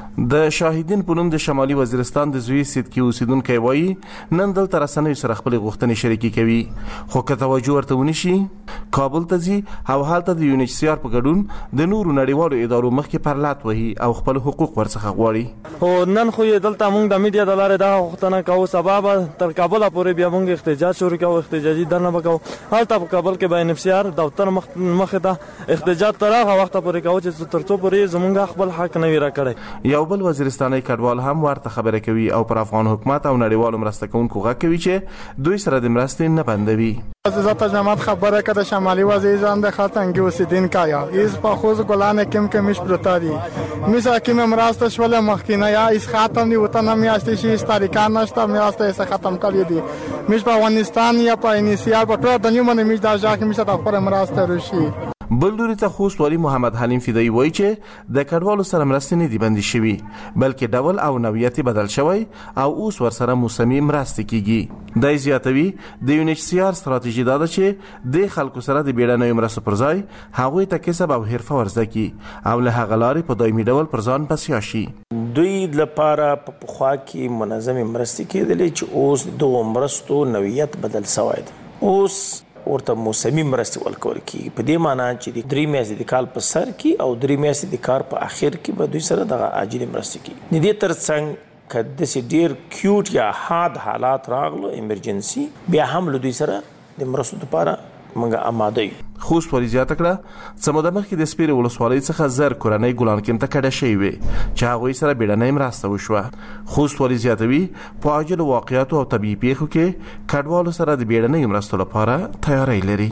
د شاهدین په نوم د شمالي وزیرستان د زوی سیدکی اوسیدونکو وایي نن دلته رسنۍ سره خپل غوښتنې شریکي کوي، خو که توجه ورته ونشي کابل ته ځي او هلته د UNHCR په ګډون د نورو نړیوالو ادارو مخکې پرلات وهي او خپل حقوق ورڅخه غواړي. خو نن خو دلته موږ د میډیا د لارې دا غوښتنه کوو، سبب تر کابل پورې بیا موږ احتجاج شروع کوو، احتجاجي درنه وکړو. هلته په کابل کې به UNHCR دفتر مخې ته احتجاج تر هغه وخت پورې کوو چې تر څو پورې زموږ خپل حق نه وي راکړی. یو بل وزیرستاني کډوال هم ورته خبره کوي او پر افغان حکومت او نړیوالو مرسته کوونکو غږ کوي چې دوی سره د مرستې نه بندوي. عزت جماعت خبره که د شمالي وزیرستان د خاطنګي اوسیدونکو یا ایز په خوز ګلان کم کمیش پروتاري میسا کې مرسته شول مخکینه یا ایز ختم دی وته نه میاشتې شي تاریخ نشته میاشتې سه ختم کړی دی میش په افغانستان یا په انیسیار په ټول دنیا باندې میش دا ځکه میشه د خپل مرسته رشي. بل لوري ته خوست والی محمد حلیم فدایی وایي چې د کډوالو سره مرستې نه دي بندي شوي بلکې ډول او نوعیت بدل شوی او اوس ورسره موسمي مرستې کیږي. د زیاتوي د UNHCR ستراتیژي دا ده چې د خلکو سره د بیړنیو مرستو پر ځای هغوی ته کسب او حرفه ورزده کی او له هغه لارې په دایمي ډول پر ځان بسیا شي. دوی لپاره په پخوا کې منظمې مرستې کېدلې چې اوس د مرستو نوعیت بدل شوی دی. اوس ورته موسمي مرستې ورکول کیږي په دې معنی چې د 3 میاشتې د کال په سر کې او 3 میاشتې د کار په اخر کې به دوی سره د عاجل مرستې کیږي. د دې ترڅنګ که داسې ډیر کیوټ یا حاد حالات راغلو ایمرجنسي بیا هم له دوی سره د مرستو لپاره موږ آماده یو. خوست ولې زیاته کړه څه موده مخکې د سپیرې ولسوالۍ څخه زر کورنۍ ګلان کیم ته کډه شوې وې چې هغوی سره بیړنۍ مرسته وشوه. خوست ولې زیاتوي په عاجلو واقعاتو او طبیعي پیښو کې کډوالو سره د بیړنۍ مرستو لپاره تیاری لري.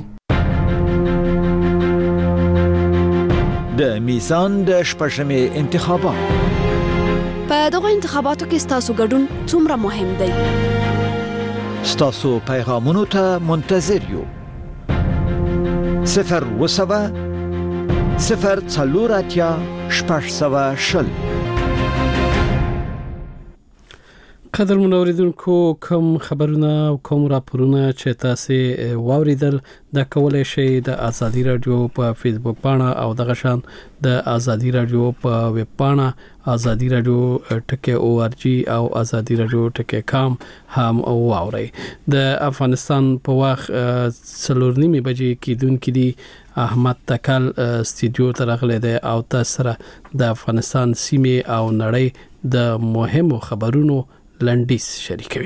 د میزان د شپږمې انتخابات په دغه انتخاباتو کې ستاسو ګډون څومره مهم دی؟ ستاسو پیغامونو ته منتظر یو. 0 په قدر منوریدونکو کوم خبرونه او کوم راپورونه چې تاسو واوریدل د کولای شئ د ازادي رادیو په فیسبوک باندې او دغه شان د ازادي رادیو په ویب باندې ازادي رادیو .org او ازادي رادیو .com هم واورئ. د افغانستان په وخت 4:30 بجې کېدونکې دي. احمد تکل استودیو ته راغلی دی او تاسو سره د افغانستان سیمه او نړۍ د مهمو خبرونو لنډیز شریکوي.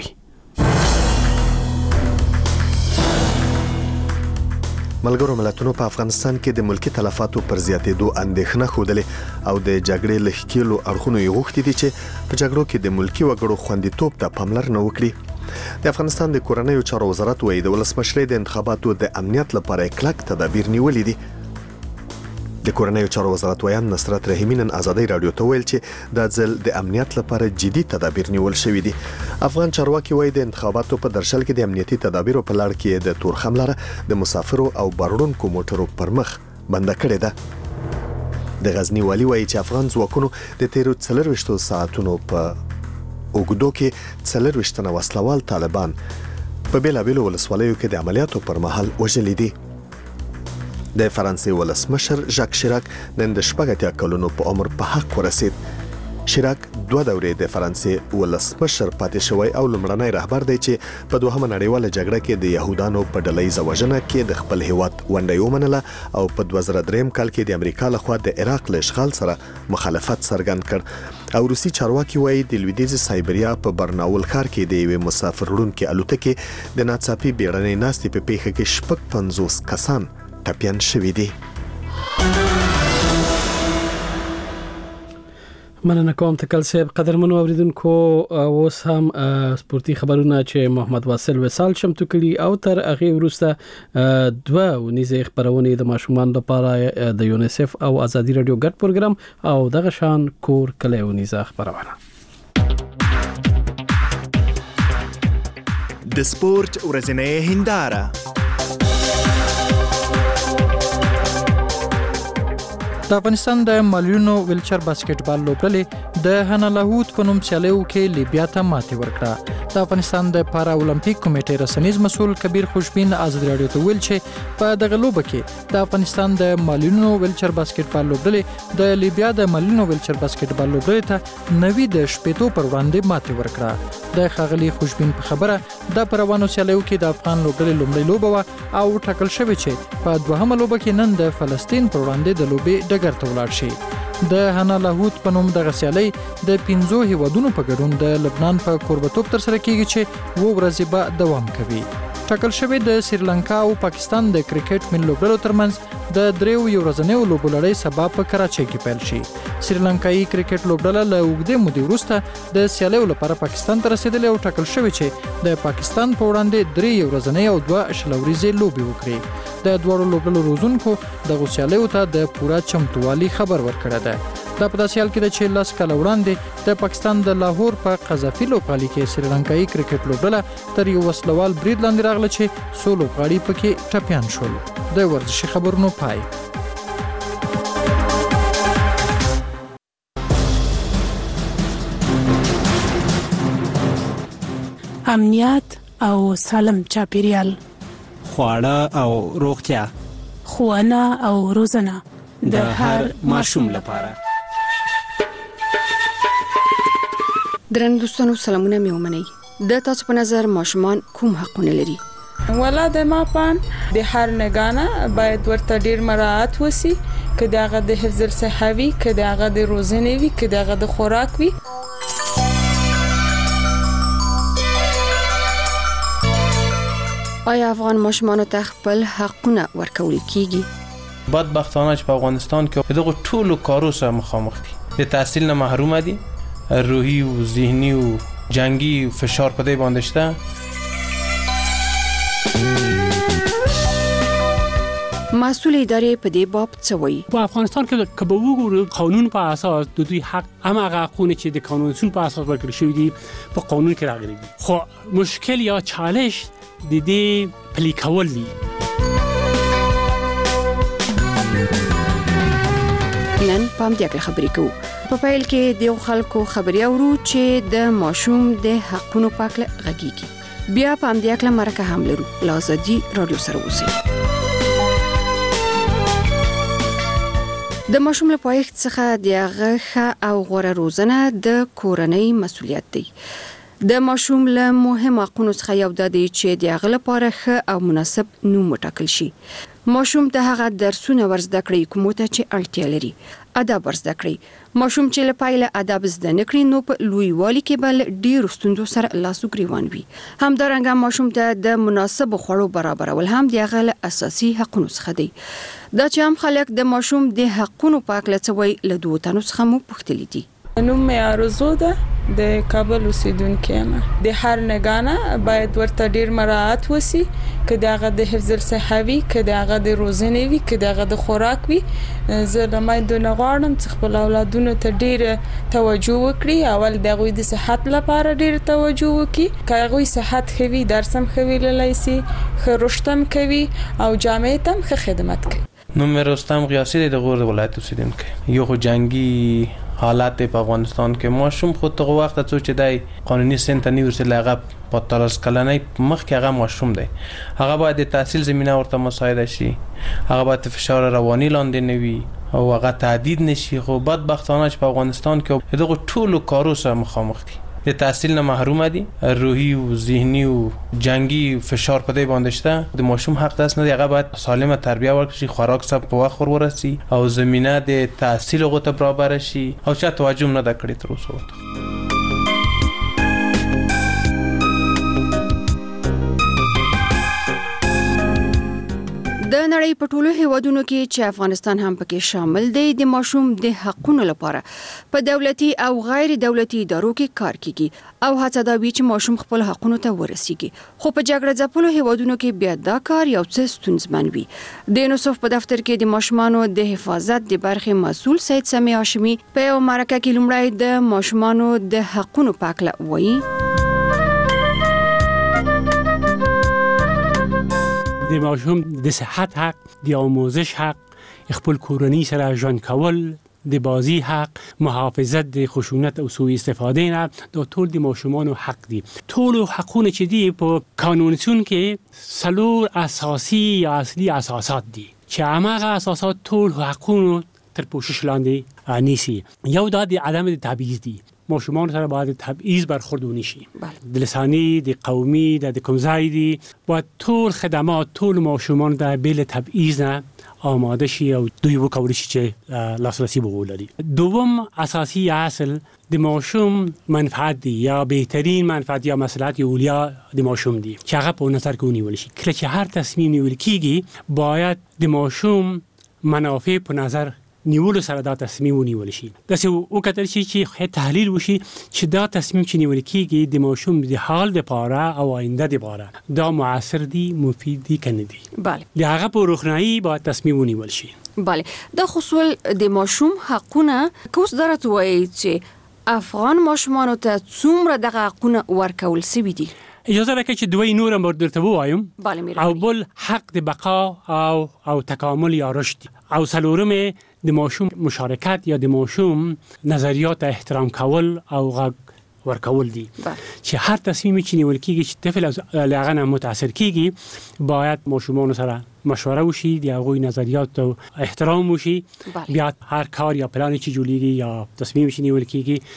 ملګرو ملتونو په افغانستان کې د ملکی تلفاتو پر زیاتېدو اندېښنه خوده او د جګړې له ښکېلو اړخونو یې غوښتي دي چې په جګړو کې د ملکی وګړو خوندیتوب ته پاملرنه وکړي. د افغانستان د کورنیو چارو وزارت وایي د ولسمشرۍ د انتخاباتو د امنیت لپاره کلک تدابیر نیولې دي. د کورنیو چارو وزارت ویان نصرت رحیمی نن ازادي رادیو ته ویل چې د ځل د امنیت لپاره جدي تدابیر نیول شوې دي. افغان چارواکي وایي د انتخاباتو په درشل کې د امنیتي تدابیرو په لړ کې د تورخم لاره د مسافرو او بارونکو موټرو پر مخ بند کړې ده. د غزنی والی وایي چې افغان ځواکونو د تیرو 24 ساعتونو په اوګدو کې 24 تنه وسلوال طالبان په بیلابیلو ولسوالیو کې د عملیاتو پر مهال وژلي دي. د فرانسې ولسمشر ژاک شیراک نن د 80 کلونو په عمر په حق ورسید. شیراک 2 دورې د فرانسې ولسمشر پاتې شوی او لومړنی رهبر دی چې په دوهمه نړیواله جګړه کې د يهودانو په ډلهیزه وژنه کې د خپل هیواد ونډه ومنله او په 2003 کال کې د امریکا لخوا د عراق له اشغال سره مخالفت څرګند کړ. او روسي چارواکي وایي د لویدیځ سایبریا په برناول ښار کې د یوې مسافر وړونکې الوتکې د ناڅاپي بیړنۍ ناستې په پیښه کې 50 کسان ټپیان شوي دي. مننه کوم تکل صاحب. قدرمنو اوریدونکو اوس هم سپورتي خبرونه چې محمد واصل وصال چمتو کړي او تر هغه وروسته 2 ونیزه خبرونه د ماشومان لپاره د یونیسف او ازادي رادیو ګډ پروګرام او دغه شان کور کله ونیزه خبرونه. د سپورت ورځنۍ هنداره. د افغانستان د مالیونو ویلچر باسکټبال لوبډلې د هنا لاهوت په نوم سیالیو کې لیبیا ته ماتې ورکړه. د افغانستان د پارا اولمپیک کمیټې رسنیز مسول کبیر خوشبین ازادي رادیو ته ویل چې په دغه لوبه کې د افغانستان د مالیونو ویلچر باسکټبال لوبډلې د لیبیا د مالیونو ویلچر باسکټبال لوبډلې ته 90 شپېتو پر وړاندې ماتې ورکړه. د خاغلی خوشبین په خبره د پروانو سیالیو کې د افغان لوبډلې لومړی لوبه او ټاکل شوی چې په دوهمه لوبه کې نن د فلسطین پر وړاندې د لوبې ډګر ته ولاړ شي. د هنا لاهوت په نوم دغه سیالي د 15 هیوادونو په ګډون د لبنان په کوربتوب تر سره کیږي چې 2 ورځې به دوام کوي. ټاکل شوی د سریلانکا او پاکستان د کرکټ ملي لوبډلو ترمنځ د 3 یورځنیو لوبو لړۍ سبا په کراچۍ کې پیل شي. سریلانکایي کرکټ لوبډله له اوږدې مودې وروسته د سیالیو لپاره پاکستان ته رسیدلې او ټاکل شوی چې د پاکستان په وړاندې 3 یورځنۍ او 2 شلوريزې لوبې وکړي. د دوړو لوبډلو روزونکو د سیالیو ته د پوره چمتووالي خبر ورکړی دی. دا په داسې حال کې ده چې لاس کال وړاندې د پاکستان د لاهور په قذافي لوبغالي کې سریلانکایي کرکټ لوبډله تر یو وسلوال برید لاندې راغله چې 100 لوبغاړي پکې ټپیان شول. د ورزشي خبرونو پای. امنیت او سالم چاپیریال، خواړه او روغتیا، ښوونه او روزنه د هر ماشوم لپاره. درنو دوستانو سلامونه مې ومنئ. د تاسو په نظر ماشومان کوم حقونه لري؟ ولا د ماپان د هر نگانه باید ورته ډیر مراعات وسی که دغه د حفظ الصحه وي، که دغه د روزنې وي، که دغه د خوراک وي. آیا افغان ماشومان ته خپل حقونه ورکول کیږي؟ بدبختانه چې په افغانستان کې دغه ټولو کارو سره مخامخ دي. د تحصیل نه محروم دي، روحي او ذهني او جنگي فشار په دې باندې شته. مسؤل ادارې په دې باب څه وایي؟ په افغانستان کې کبه وګورو قانون په اساس د دوی حق هغه حقونه چې د قانون په اساس ورکړل شوی دي په قانون کې راغلي دي. خو مشکل یا چالش د دې پلي کول دي. نن په همدې اړه خبرې کوو. په پیل کې د خلکو خبري اورو چې د ماشوم د حقونو په اړه غږیږي. بیا په همدې اړه مرکه هم لرو. لازدي رادیو سره اوسئ. د ماشوم له پایښت څخه د هغه او غوړه روزنه د کورنۍ مسؤلیت دی. د ماشوم له مهم حقونو څخه یو د دې چې د هغه لپاره ښه او مناسب نوم وټاکل شي. ماشوم ته هغه درسونه ورزده کړئ کوم ته چې اړتیا لري. ادب ورزده کړئ. ماشوم چې له پایله ادب زده نکړي نو په لویوالي کې بل ډیر ستوندو سره لاسو ګریوان وي. همدارنګه ماشوم ته د مناسب خوړو برابرول هم د هغه اساسي حقونو څخه دی. دا چې هم خلک د ماشوم د حقونو په اړه څه وایي له دوه تنو څخه مو پوښتلي دي. نوم مې آرزو ده د کابل اوسیدونکې یم. د هر نگانه باید ورته ډیر مراعات وسی که دغه د حفظ الصحه وي که دغه د روزنې وي که دغه د خوراک وي. زه د مایندونو غواړم چې خپل اولادونو ته ډیر توجه وکړي. اول دغه د صحت لپاره ډیر توجه وکړي. که هغه صحت خوي درسم خوي لایسي خرشتم کوي او جامع تم خدمت کوي. نوم مې رستم غیاثی د غور ولایت اوسیدونکی. یو خو جنگي حالات په افغانستان کې ماشوم خو ته وخت ته چې دای قانوني سن ته نیو سره هغه په ترس کلنۍ مخ کې هغه ماشوم دی. هغه باید د تحصیل زمينه ورته مساعده شي. هغه باید فشار رواني لاندې نه وي او هغه تعدید نشي. خو بدبختانه چې په افغانستان کې دغه ټولو کارو سره مخامخ دي. د تحصیل نه محروم دي. روحي او ذهني او جنگي فشار په دې باندې شته. د ماشوم حق داس نه دی. هغه باید سالمه تربیه ورکړي. خوراک سره په وخت ورسي او زمينه د تحصیل غوته برابر شي او چې توجه نه دا کړی تر اوسه. د نړۍ په ټولو هیوادونو کې چې افغانستان هم پکې شامل دی د ماشوم د حقونو لپاره په دولتي او غیر دولتي ادارو کې کار کیږي او هڅه دا وی چې ماشوم خپل حقونو ته ورسیږي. خو په جګړه ځپلو هیوادونو کې بیا دا کار یو څه ستونزمن وي. د یونیسف په دفتر کې د ماشومانو د حفاظت د برخې مسؤل سید سمی هاشمي په یو مرکه کې لومړی د ماشومانو د حقونو په اړه وایي. د ماشوم د صحت حق، د آموزش حق، خپل کورنۍ سره ژوند کول، د بازی حق، محافظت د خشونت او سوء استفاده نه، دا ټول د ماشومانو حق دي. ټول حقونه چې دي په قانونسون کې څلور اساسي یا اصلي اساسات دي چې هغه اساسات ټول حقونه تر پوښښ لاندې نیسي. یو دا د عدم تبعیض دي. ماشومان سره باید تبعیض برخورد نشي. د لسانی، د قومي، د کوم ځای دي باید ټول خدمات ټول ماشومان د بل تبعیض نه آماده شي او دوی وکولای شي چې لاسرسي ولري. دوم اساسي اصل د ماشوم منفعت دی یا بهترین منفعت یا مصلحت اولیا د ماشوم دی چې هغه په نظر کې ونیول شي. کله چې هر تصمیم نیول کیږي باید د ماشوم منافع په نظر نیول سره دا تصمیم ونیول شي. داسې وکړل شي چې تحلیل وشي چې دا تصمیم چې نیول کیږي د ماشوم د حال لپاره او آینده لپاره دا موثر دي، مفید دي کنه دي. بله. د هغه په روښنايي باید تصمیم ونیول شي. بله. د خصوص د ماشوم حقونه کوس درته وایي چې افغان ماشومانو ته څومره دغه حقونه ورکول سوي دي. اجازه راکړئ چې دوی نور هم درته ووایم. بله. او بل حق د بقا او تکامل یا رشد او څلورمه د ماشوم مشارکت یا د ماشوم نظریات احترام کول او غږ ورکول دي. چې هر تصمیم چې نیول کیږي چې طفل له هغه متاثر کیږي باید ماشومان سره مشوره وشي، د هغوی نظریات او احترام وشي. بیا هر کار یا پلان چې جوړیږي یا تصمیم چې نیول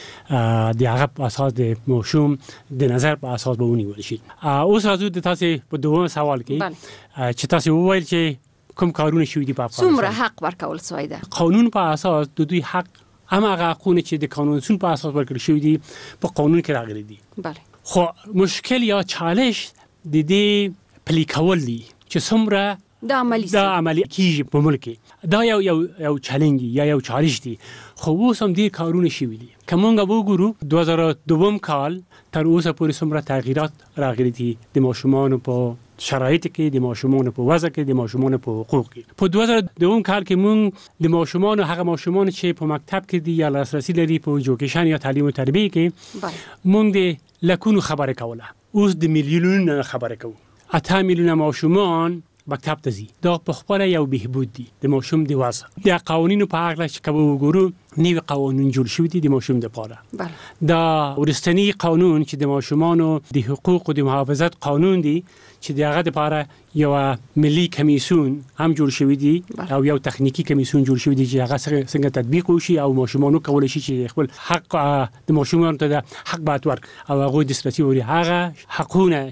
کیږي د هغه په اساس د ماشوم د نظر په اساس به ونیول شي. اوس راځو د تاسو په دوه سوال کې چې تاسو وویل چې کوم کارونه شوي دي په افغانستان. څومره حق ورکول شوی دی؟ قانون په اساس د دوی حق هغه حقونه چې د قانونسون په اساس ورکړل شوی دي په قانون کې راغلي دي. بله. خو مشکل یا چالش د دې پلي کول دي چې څومره دا عملی کیږي په ملک کې. دا یو چالش یا یو چالش دي. خو اوس هم ډیر کارونه شوي دي. که موږ وګورو 2002 کال تر اوسه پورې څومره تغییرات راغلي دي د ماشومانو په شرایط کې، د ماشومانو په وضع کې، د ماشومانو په حقوق کې. په 2002 کال کې موږ د ماشومانو هغه ماشومان چې په مکتب کې دي یا لاسرسي لري په ایجوکیشن یا تعلیم او تربیه کې موږ د لکونو خبره کوله. اوس د میلیونونو خبره کوو. 8 میلیونه ماشومان مکتب ته ځي دا په خپل یو بهبود دي د ماشوم د وضع د قوانینو په اړه چې کوم وګورو نوی قوانین جوړ شوی دي د ماشوم لپاره دا ورستنی قانون چې د ماشومانو د حقوق او د محافظت قانون دي چې دغه لپاره یو ملي کمیسیون هم جوړ شوی دی او یو تخنیکی کمیسیون جوړ شوی دی چې هغه څنګه تطبیق وشي او ماشومانو کولای شي چې خپل حق د ماشومانو ته حق باتور او هغه د استراتیژي هغه حقونه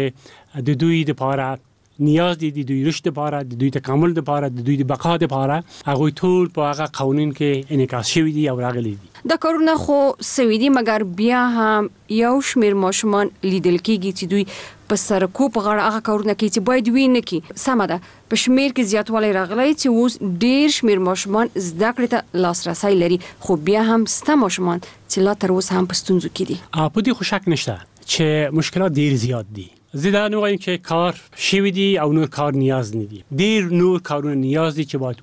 چې د دوی لپاره نیاز دي د دوی رشد لپاره د دوی تکامل لپاره د دوی د بقا لپاره هغه ټول په هغه قانون کې انعکاس شوی دی او راغلي دي دا کارونه خو سوي دي مګر بیا هم یو شمیر ماشومان لیدل کېږي چې دوی په سرکو په غاړه هغه کارونه کوي چې باید ویني کې سم ده په شمیر کې زیاتوالی راغلی چې اوس ډیر شمیر ماشومان زده کړې ته لاسرسي لري خو بیا هم ستا ماشومان چې لا تر اوسه هم په ستونزو کې دي په دې خو شک نشته چې مشکلات ډیر زیات دي زیاده نو وایم چې کار شوی دی او نور کار نیاز نه دي ډیر نور کارونه نیاز دي چې باید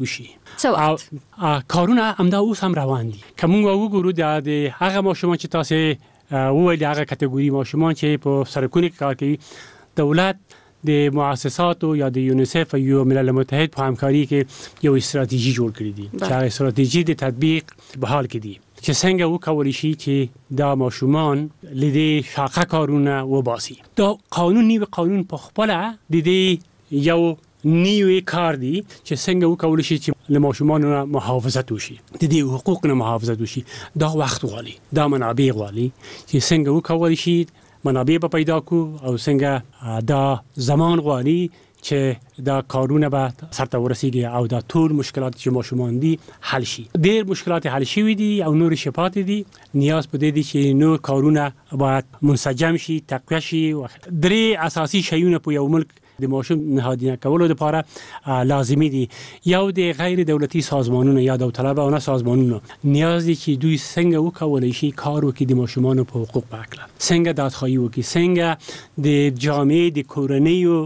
وشي کارونه همدا اوس هم روان دي کوم وګورو د هغه ماشومان چې تاسو وویل هغه کټګوري ماشومان چې په سرکونو کې کار کوي دولت د مؤسساتو یا د یونیسف او ملل متحد په همکاري کې یو استراتیژي جوړ کړې دي چې استراتیژي د تطبیق په حال کې دي چې څنګه وکولای شي چې دا ماشومان لیدي شاقه کارونه وباسي دا قانوني قانون په خپل د دې یو نیوی کار دی چې څنګه وکولای شي چې له ماشومانو محافظت وشي د دې حقوقو محافظت وشي دا وخت غواړي دا منابع غواړي چې څنګه وکولای شي منابع به پیدا کو او څنګه دا زمان غواړي چې دا کارونه به سرته ورسیږي او دا ټول مشکلات چې ماشومان دي حل شي ډېر مشکلات حل شوي دي او نور شفات دي نیاز پدې دي چې نور کارونه باید منسجم شي تقویه شي درې اساسي شیونه په یو ملک د ماشوم نهادینه کولو لپاره لازمي دي یو د غیر دولتي سازمانونو یا داوطلبانه سازمانونو نیاز دي چې دوی څنګه وکولای شي کار وکړي د ماشومانو په حقوق په اړه څنګه دادخواهی وکړي څنګه د جامعې د کورنیو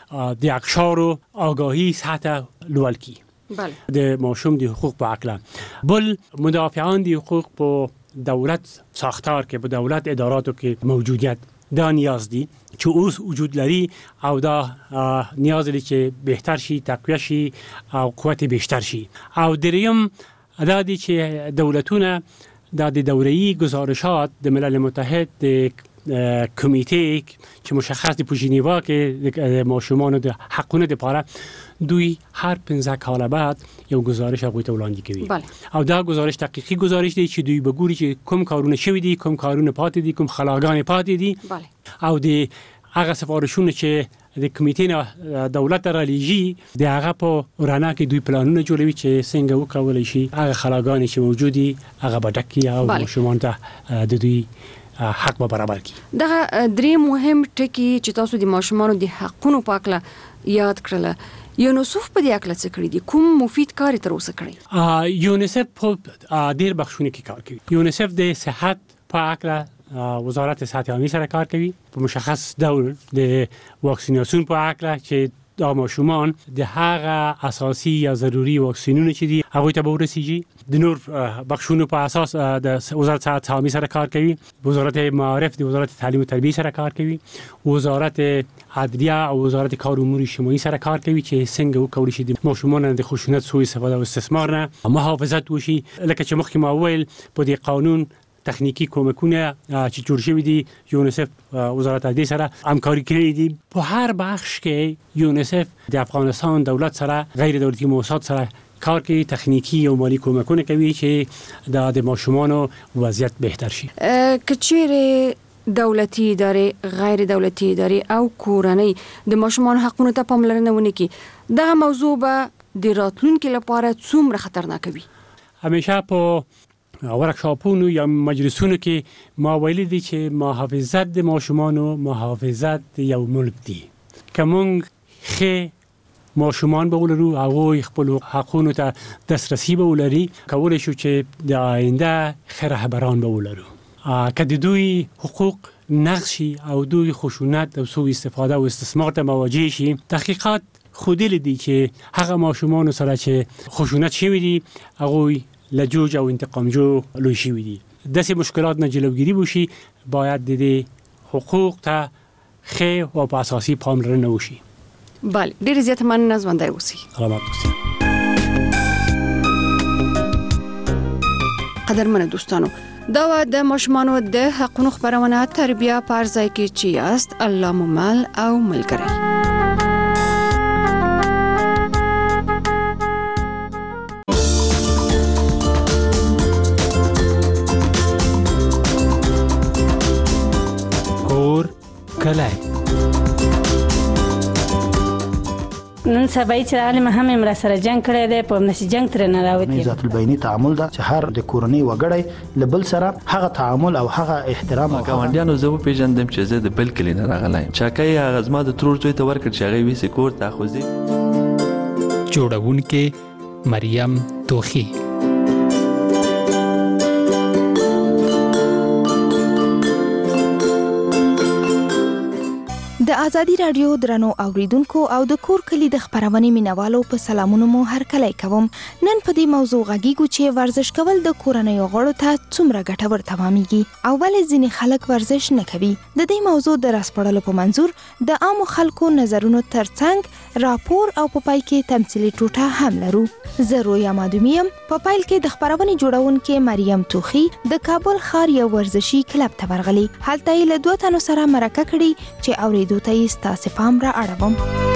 د اقشارو آگاهی سطح لول کی بله د ماشوم د حقوق په اړه بل مدافعان د حقوق په دولت ساختار کې په دولت اداراتو کې موجودیت دا نیاز دي چې اوس وجود لري او دا نیاز لري چې بهتر شي تقویه شي او قوت بیشتر شي او دریم دا دي چې دولتونه د دوره‌ای گزارشات د ملل متحد د کمیته چې مشخص دی په ژنیوا کې د ماشومانو د حقونو لپاره دوی هر 15 کال بعد یو گزارش هغوی ته وړاندې کوي او دا گزارش تحقیقي گزارش دی چې دوی بګوري چې کوم کارونه شوي دي کوم کارونه پاتې دي کوم خلاګانې پاتې دي او د هغه سفارشونه چې د کمیټې دولت را لېږي د هغه په رڼا کې دوی پلانونه جوړوي چې څنګه وکولای شي هغه خلاګانې چې موجودي هغه بډکي او ماشومان ته د دوی حق به برابر کی دا درې مهم ټکي چې تاسو د ماشومانو د حقونو په اړه یاد کړل یونیسف په دې اړه څه کړی دي کوم مفید کار تر اوسه کړی یونیسف په ډیر بخښونه کې کار کوي یونیسف د صحت په اړه وزارت صحت عامه سره کار کوي په مشخص ډول د واکسیناسیون په اړه چې دا ماشومان د هغه اساسي یا ضروري واکسینونه چې دي هغه ته ورسیږي د نور بخښونو په اساس د وزارت صحت عامه سره کار کوي وزارت معارف د وزارت تعلیم او تربیه سره کار کوي وزارت عدلیه او وزارت کار امور اجتماعي سره کار کوي چې څنګه وکولای شي د ماشومان د خشونت سوء استفاده او استثمار نه محافظت وشي لکه چې مخکې ما ویل په دې قانون تخنیکی کومکونه چې جوړ شوی دي یونیسف وزارت عدلیه سره همکاري کړې دي په هر بخش کې یونیسف د افغانستان دولت سره غیر دولتي مؤسسات سره کار کوي تخنیکی او مالی کومکونه کوي چې د ماشومانو وضعیت بهتر شي کچېره دولتي ادارې غیر دولتي ادارې او کورنۍ د ماشومان حقونو ته پاملرنه ونه کوي دا موضوع به د راتلونکو لپاره څومره خطرناک وي همیشه په ورکشاپونو یا مجلسونو کې ما ویل دي چې محافظت د ماشومانو محافظت یو ملک دی کومنګ خې ماشومان به ولرو هغه خپل حقونو ته دسترسی به ولري کولای شو چې د آینده خیر رهبران به ولرو که د دوی حقوق نقشي او دوی خشونت او سوء استفاده او استثمار ته مواجه شي تحقیقات خودی دي چې هغه ماشومان سره چې خشونت شوی دي هغه لجوج او انتقامجو لوی شوی دي داسې مشکلات نه جلوگیری وشي باید د حقوق ته خې او په اساسي پاملرنه وشي بله ډیر زیات مننه ژوندۍ اوسئ. سلامات اوسئ. قدرمن دوستانو دا د ماشومانو د حقونو خبرونه تربیه پر ځای کې چې یاست الله ممل او ملګری. کور کلی نن سبا چې عالم هم امر سره جنگ کړی دی په نشي جنگ تر نه راوتی. ذات البینی تعامل دا چې هر د کورنۍ وګړي لبل سره هغه تعامل او هغه احترام او ګاونډیانو زه پیژندم چې زه د بل کلی نه راغلی چاکای هغه زما د ترور زوی ته ورکړ چې هغه ویسي کور ته خوځي. جوړونکې مریم توخی. د ازادي رادیو درنو اوریدونکو او د کور کلی د خبرونې مینوالو په سلامونو مو هر کله کوم. نن په دې موضوع غږیږو چې ورزش کول د کورنۍ غړو ته څومره ګټور تمامېږي او ولې ځینې خلک ورزش نه کوي. د دې موضوع د راسپړلو په منظور د عامو خلکو نظرونو ترڅنګ راپور او په پای کې تمثيلي ټوټه هم لرو. زه رویا مادومیم په پایل کې د خبرونې جوړونکې مریم توخی د کابل ښار یو ورزشي کلب ته ورغلي. هلته یې له 2 تنو سره مرکه کړې چې اوریدو ته یې ستاسې پام را اړوم.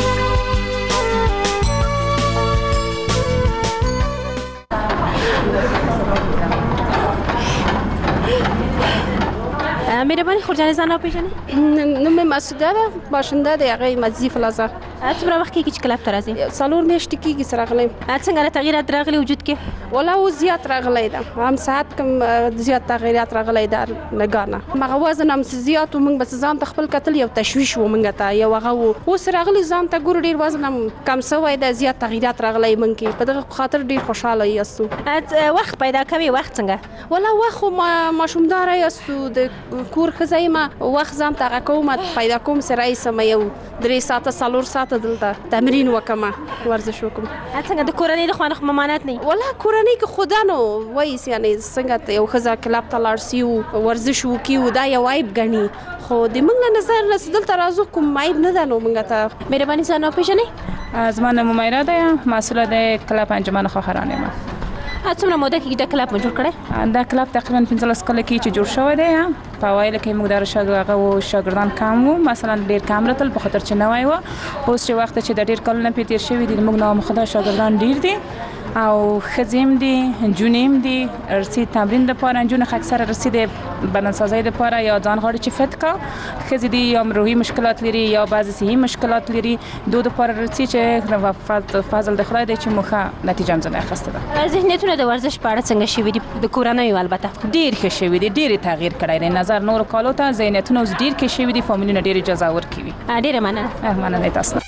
مهرباني خورجانې ځان راپېژنئ. نوم مې مسعوده ده، باشنده د هغې مزي فلازه. څومره وخت کېږي چې کلب ته راځئ؟ 4 میاشتې کېږي چې راغلی. څنګه له تغییرات راغلي وجود کې؟ والله اوس زیات راغلی ده، هم صحت کوم زیات تغییرات راغلی ده لږانه. هغه وزن هم زیات و، موږ به ځان ته خپل کتل یو تشویش و موږ ته یو هغه و. اوس راغلی ځان ته ګورو ډېر وزن هم کم شوی ده، زیات تغییرات راغلی موږ کې. په دغه خاطر ډېر خوشحاله یاستو. وخت پیدا کوي؟ وخت څنګه؟ والله وخت خو ماشومداره یاستو، د کور ښځه یم، وخت ځان ته هغه کوم پیدا کوم سره یې یو 3 ساعته 4 ساعته دلته تمرین وکم، ورزش وکم. څنګه د کورنۍ له خوا ممانعت نه؟ والله کورنۍ کې خدانو وایي یعنی څنګه یو ښځه کلب ته لاړ شي او ورزش وکړي دا یو عیب ګڼي، خو د موږ نظر نه دلته راځو کوم عیب نه ده. نو موږ ته مهرباني ځان وپېژنئ. زما نوم میرا ده، مسؤله د کلب انجمن خواهران یم. څومره موده کې دا کلب جوړ کړی؟ دا کلب تقریبا 15 کال کې چې جوړ شوی دی. په اوایل کې موږ د شاګردان کم وو، مثلا ډېر کم راتل په خاطر چې نوای و. اوس چې وخت چې د ډېر کلونه په تیر شوی دي موږ نو مخدا شاګردان ډېر دي او خزیم دي، جونیم دي، ارسي تمرین لپاره جون اکثر ارسي د بدنسازي لپاره یا ځان غواړي چې فت کا خزي دي یا روحي مشکلات لري یا بعضي صحي مشکلات لري، دوه لپاره ارسي چې فاضل د خدای دی چې مخه نتیجه هم نه اخسته ده. ذهنیتونه د ورزش په اړه څنګه شوي دي د کورنۍ؟ البته ډېر ښه شوي دي، ډېر تغییر کړی دی. نظر نور کالو ته ذهنیتونه اوس ډېر ښه شوي دي، فامیلونه ډېر اجازه ورکوي. ډېره مننه. مننه تاسو.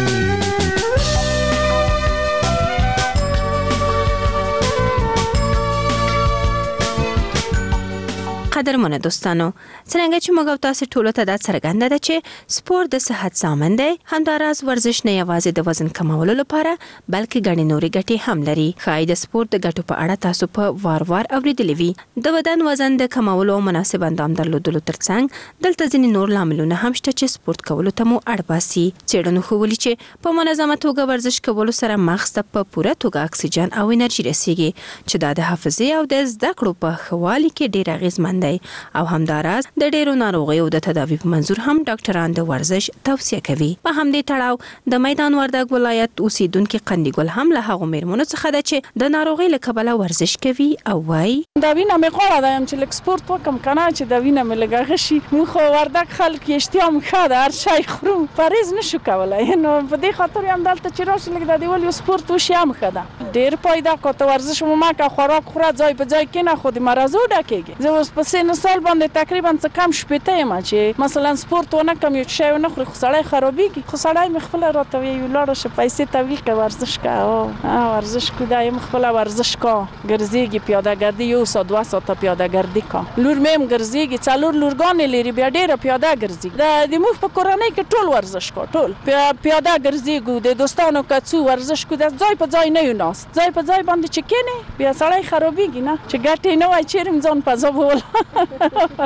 قدرمنو دوستانو، څنګه چې موږ تاسو ټول ته دا څرګنده ده چې سپورت د صحت ضامن دی، همداراز ورزش نه یوازې د وزن کمولو لپاره بلکې ګڼې نورې ګټې هم لري. ښایي د سپورت د ګټو په اړه تاسو په وار اوریدلې وي. د بدن وزن د کمولو او مناسب اندام درلودلو ترڅنګ دلته ځینې نور لاملونه هم شته چې سپورت کولو ته مو اړ باسي. څېړنو ښودلي چې په منظمه توګه ورزش کولو سره مغز ته په پوره توګه اکسیجن او انرژي رسیږي چې دا د حافظې او د زده کړو په ښه والي کې ډېر اغېزمن او همداراز د ډېرو ناروغیو د تداوی په منظور هم ډاکټران د ورزش توصیه کوي. په همدې تړاو د میدان وردګ ولایت اوسیدونکو قندګل هم له هغو میرمنو څخه ده چې د ناروغي له کبله ورزش کوي او وايي دا وینه مې غواړم دایم چې لک سپورت وکم کنه چې دا وینه مې لګه غشي. مو خو وردګ خلک اشتیام خاله هر شي خورو پریز نشو کولای، نو په دې خاطر هم دلته چې راشي لګ د دیول یو سپورت وشي هم خده ډېر پیدا کوته ورزش مو ما کا خوراک خورا ځای په ځای کې نه خو د مرزو ډکېږي. زه اوس په سن سال باندې تقریبا څه کم شپته یم چې مثلا سپورت ونه کم یو شی نه خوري خو سړی خرابېږي. خو سړی مې خپل راته وی ولاړ شه پیسې توی کا ورزش کا ورزش کو دایم خپل ورزش کا ګرځيږي پیاده ګرځي یو ساعت 2 ساعت پیاده ګرځي کا لور مې ګرځيږي څلور لورګان لري بیا ډېر پیاده ګرځي. د موږ په کورنۍ کې ټول ورزش کا ټول پیاده ګرځيګو د دوستانو کڅو ورزش کو د ځای په ځای نه یو ناس ځای په ځای باندې چې کینه بیا سړی خرابېږي نه چې ګټې نه وای چیرم ځان په ځو.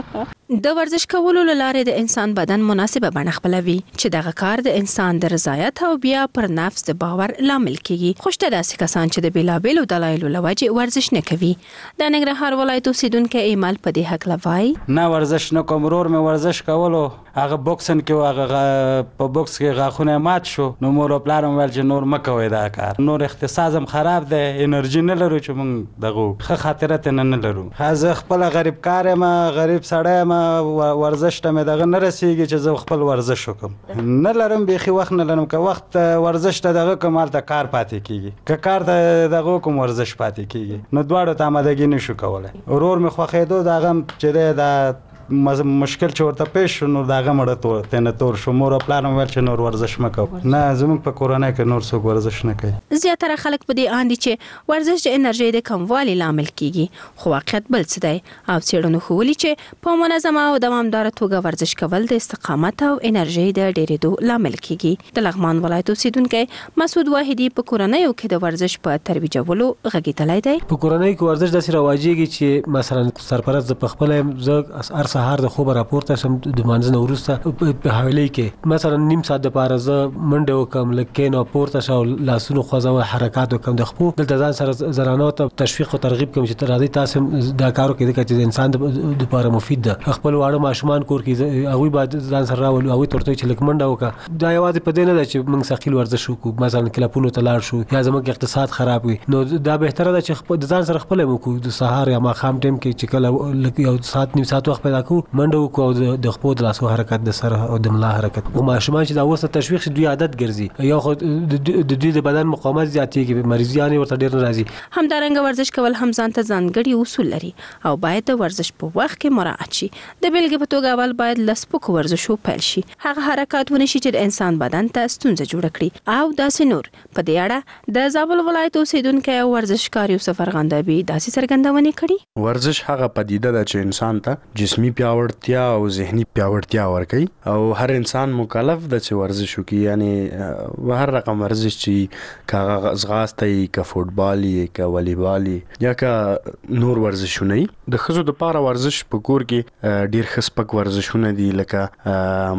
د ورزش کولو لاره د انسان بدن مناسبه بڼه خپلوي چې دغه کار د انسان د رضایت او بیا پر نفس د باور لامل کیږي. خوشته داسې کسان چې د بیلابیلو دلایلو لوجه ورزش نه کوي. د ننګرهار ولایت اوسیدونکو ایمل په دې حق لوي نه ورزش نه کوم. ورور مې ورزش کولو هغه بوکسن کې هغه په بوکس کې غاخونه مات شو نو مور او پلار مې ول چې نور مکوي دا کار. نور اختصاصم خراب ده، انرژي نه لرو چې موږ دغه ښه خاطرت نه لرو. خازه خپل غریب کار ما غریب سړی ما ورزش ته مې دغه نه رسیږي چې زه خپل ورزش وکم. نه لرم بیخي وخت نه لرم که وخت ورزش ته دغه کمال ته کار پاتې کیږي که کار ته دغه کوم ورزش پاتې کیږي نو دواړو ته آمادګي نشو کولای. ورور مې خوښېدو دغه چې دا مشکل چې ورته پیښ شو نو دغه مړه تنه تور شو. مور او پلار مې چې نور ورزش مکو. نه زموږ په کورونه کې نور څوک ورزش نه کوي. زیاتره خلک په دې اندي چې ورزش د انرژي د کموالي لامل کیږي خو واقعیت بل څه دی او څېړنو ښودلي چې په منظمه او دوامدار توګه ورزش کول د استقامت او انرژي د ډېرېدو لامل کیږي. د لغمان ولایت اوسیدونکی مسعود واحدي په کورنیو کې د ورزش په ترویجولو غږیدلی دی. په کورنۍ کې ورزش داسې رواجېږي چې مثلا سرپرست د پخپله زه سهار د خوب راپورته شم د مانځنه وروسته په حویلۍ کې مثلا نیم ساعت دپاره زه منډه وکړم لږ کښېنم پورته شه او لاسونه خوځوه حرکات وکړم د خپو دلته ځان سره زنانو ته تشویق او ترغیب کوم چې راځئ تاسو دا کار وکړئ ځکه چې د انسان دپاره مفید ده. خپل واړه ماشومان کور کې هغوی باید ځان سره راولو هغوی ته ورته چې لږ منډه وکړه. دا یوازې په دې نه ده چې موږ ثقیل ورزش وکړو مثلا کلبونو ته لاړ شو یا زموږ اقتصاد خراب وي نو دا بهتره ده چې د ځان سره خپله وکړو د سهار یا ماښام ټایم کې چې کله یو ساعت نیم ساعت وخت پیدا کړو منډه وکړو او د خپو د لاسو حرکت د سر او د ملا حرکت. او ماشومان چې دا ورسره تشویق شي دوی عادت ګرځي یا خو د دوی د بدن مقاومت زیاتېږي مریضیان ورته ډېر نه راځي. همدارنګه ورزش کول هم ځان ته ځانګړي اصول لري او باید د ورزش په وخت کې مراعات شي. د بیلګې په توګه اول باید له سپکو ورزشو پیل شي هغه حرکات ونه شي چې د انسان بدن ته ستونزه جوړه کړي او داسې نور. په دې اړه د زابل ولایت اوسیدونکی او ورزشکار یوسف ارغندابي داسې څرګندونې کړي. ورزش هغه پدیده ده چې انسان ته جسمي پیاوړتیا او ذهني پیاوړتیا ورکوي او هر انسان مکلف ده چې ورزش وکړي. یعنی هر رقم ورزش چې که ځغاسته وي که فوټبال وي که والیبال وي یا که نور ورزشونه وي. د ښځو دپاره ورزش په کور کې ډېر ښه سپک ورزشونه دي لکه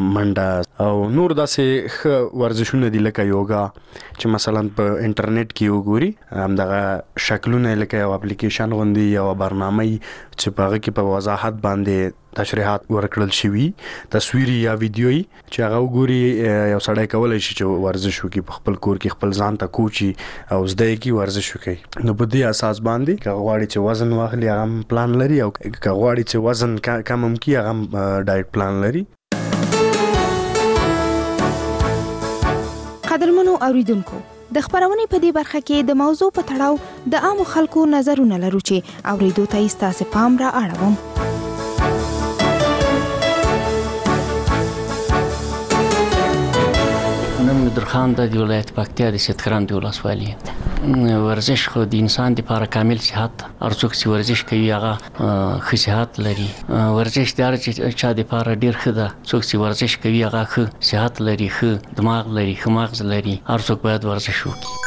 منډه او نور داسې ښه ورزشونه دي لکه یوګا چې مثلا په انټرنیټ کې وګوري همدغه شکلونه لکه یو اپلیکیشن غوندې یو برنامه چې په هغه کې په وضاحت باندې تشریحات ورکړل شوي تصویري یا ویډیويي چې هغه وګوري یو سړی کولی شي چې ورزش وکړي په خپل کور کې خپل ځان ته کوچي او زده یې کړي ورزش وکړي. نو په دې اساس باندې که غواړي چې وزن واخلي هغه هم پلان لري او که غواړي چې وزن کم هم کړي هغه هم ډایټ پلان لري. قدرمنو اوریدونکو د خبرونې په دې برخه کې د موضوع په تړاو د عامو خلکو نظرونه لرو چې اوریدو ته یې ستاسو پام را اړوم. درخان د ولایت پکتیا د شتکران د ولسوالۍ ورزش خو د انسان لپاره کامل صحت هر څوک چې ورزش کوي هغه ښه صحت لري. ورزش د هر چا لپاره ډېر ښه ده. څوک چې ورزش کوي هغه ښه صحت لري ښه دماغ لري ښه مغز لري. هر څوک باید ورزش وکړي.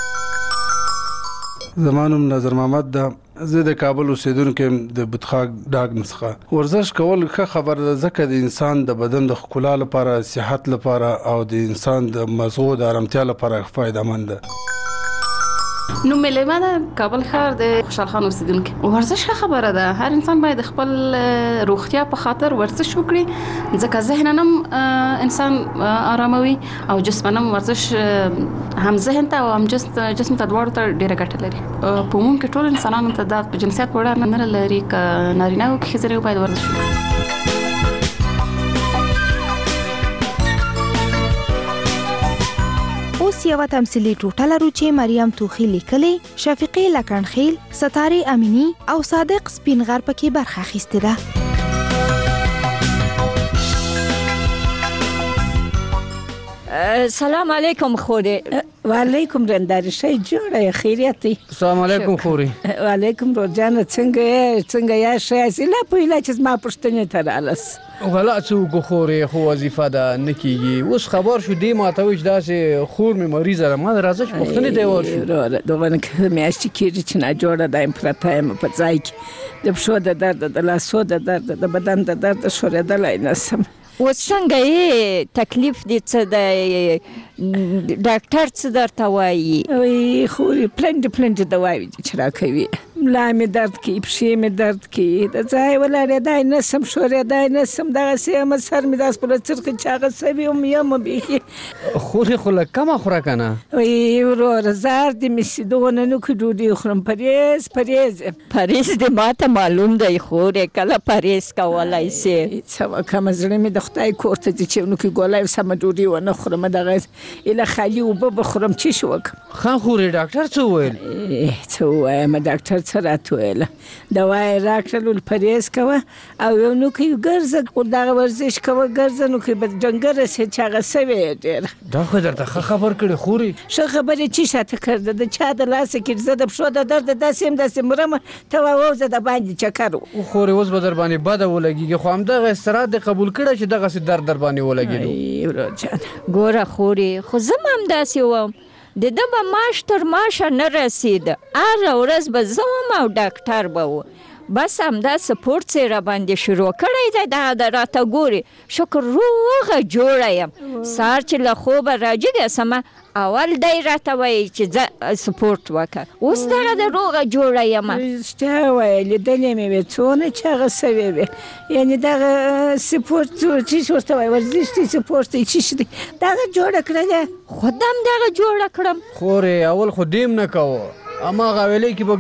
زما نوم نظر محمد ده. زه د کابل اوسیدونکی د بوتخاک ډاګ نسخه. ورزش کول ښه خبره ده ځکه د انسان د بدن د ښکلا لپاره صحت لپاره او د انسان د مزغو د آرامتیا لپاره فایدهمند ده. نو ملما ده کابل ښار د خوشحال خان اوسیدونکی. ورزش ښه خبره ده. هر انسان باید خپل روغتیا په خاطر ورزش وکړي ځکه ذهن هم انسان آراموي او جسم هم ورزش هم ذهن ته او هم جسم ته دواړو ته ډېره ګټه لري. په عموم کې ټول انسانانو ته د جنسیت په اړه نه لري که نارینه او که ښځینه باید ورزش وکړي. اوس یو تمثیلي ټوټه لرو چې مریم توخی لیکلي، شفیقې لکنخیل، ستارې امینی او صادق سپینغر پکې برخه اخیستې ده. سلام علیکم خوري. وعلیکم رنداري شي جوړه خیریت دی. السلام علیکم خوري. وعلیکم روزانه څنګه یا شي لا په علاج ما پښتنه تر الس. غلا څو خوري خو وظیفه ده نکیږي اوس خبر شو دی ماته وځ داسې خور می مریضه ما راځه چې پښتنه دی ورشو. دوغه میاشتې کېږي چې نه جوړه د امپراتایم په ځای کې د پښو د درد د لاسو د درد د بدن د درد شورېدلای نسم. اوس څنګه یې تکلیف دې څه دی ډاکټر څه درته وایي؟ وایي خوري پلنډ دواوې چې راکوي ملا مې درد کوي پښې مې درد کوي د ځای ولاړېدای نسم شورېدای نسم دغسې یم سر مې داسې په څرخي چې هغه سوي یم بیخي. خوري خو لږ کمه خوره که نه؟ وایي وروره زار دې مې سي دغونه نه کړو ډوډۍ خورم پرهیز پرهیز دې ماته معلوم دی خورې کله پرهیز کولی سې؟ څه وکړم زړه مې د خدای کور ته ځي چې نو کې ګولی سمه ډوډۍ ونه خورم دغه ایله خالي اوبه به خورم چې شي وکړم. ښه خورې ډاکټر څه وویل؟ څه ووایم ډاکټر څه راته ویله دوا یې راکړل پرهیز کوه او یو نو کې ګرځه دغه ورزش کوه ګرځه نو کې به ډنګر رسې چې هغه سوی یې ډېره. دا خو درته ښه خبر کړې خورې. ښه خبرې چې شاته کړده د چا د لاسه کې زه د پښو د درد داسې یم داسې مرمه ته ووځه د باندې چکر خورې اوس به در باندې بده ولګېږي خو همدغه استراحت دې قبول کړی چې دغسې درد در باندې ولګېدو. ګوره خورې خو زه هم همداسې وم د ده به معاش تر معاشه نه رسېده هره ورځ به زه وم او ډاکټر به و بس همدا سپورټ یې راباندې شروع کړی دی دغه د راته ګوري شکر روغه جوړه یم سهار چې له خوبه راجګه سمه اول دی راته وایي چې ځه سپورټ وکړه اوس دغه د روغه جوړه یم. رښتیا وایي لیدلې مې وې څونه چې هغه سوی وې یعنې دغه سپورټ چې ورته وایي ورزش دی سپورټ دی چې دی دغه جوړه کړله خود هم دغه جوړه کړم. خورې اول خو دیم نه کوه اما غویلې کې به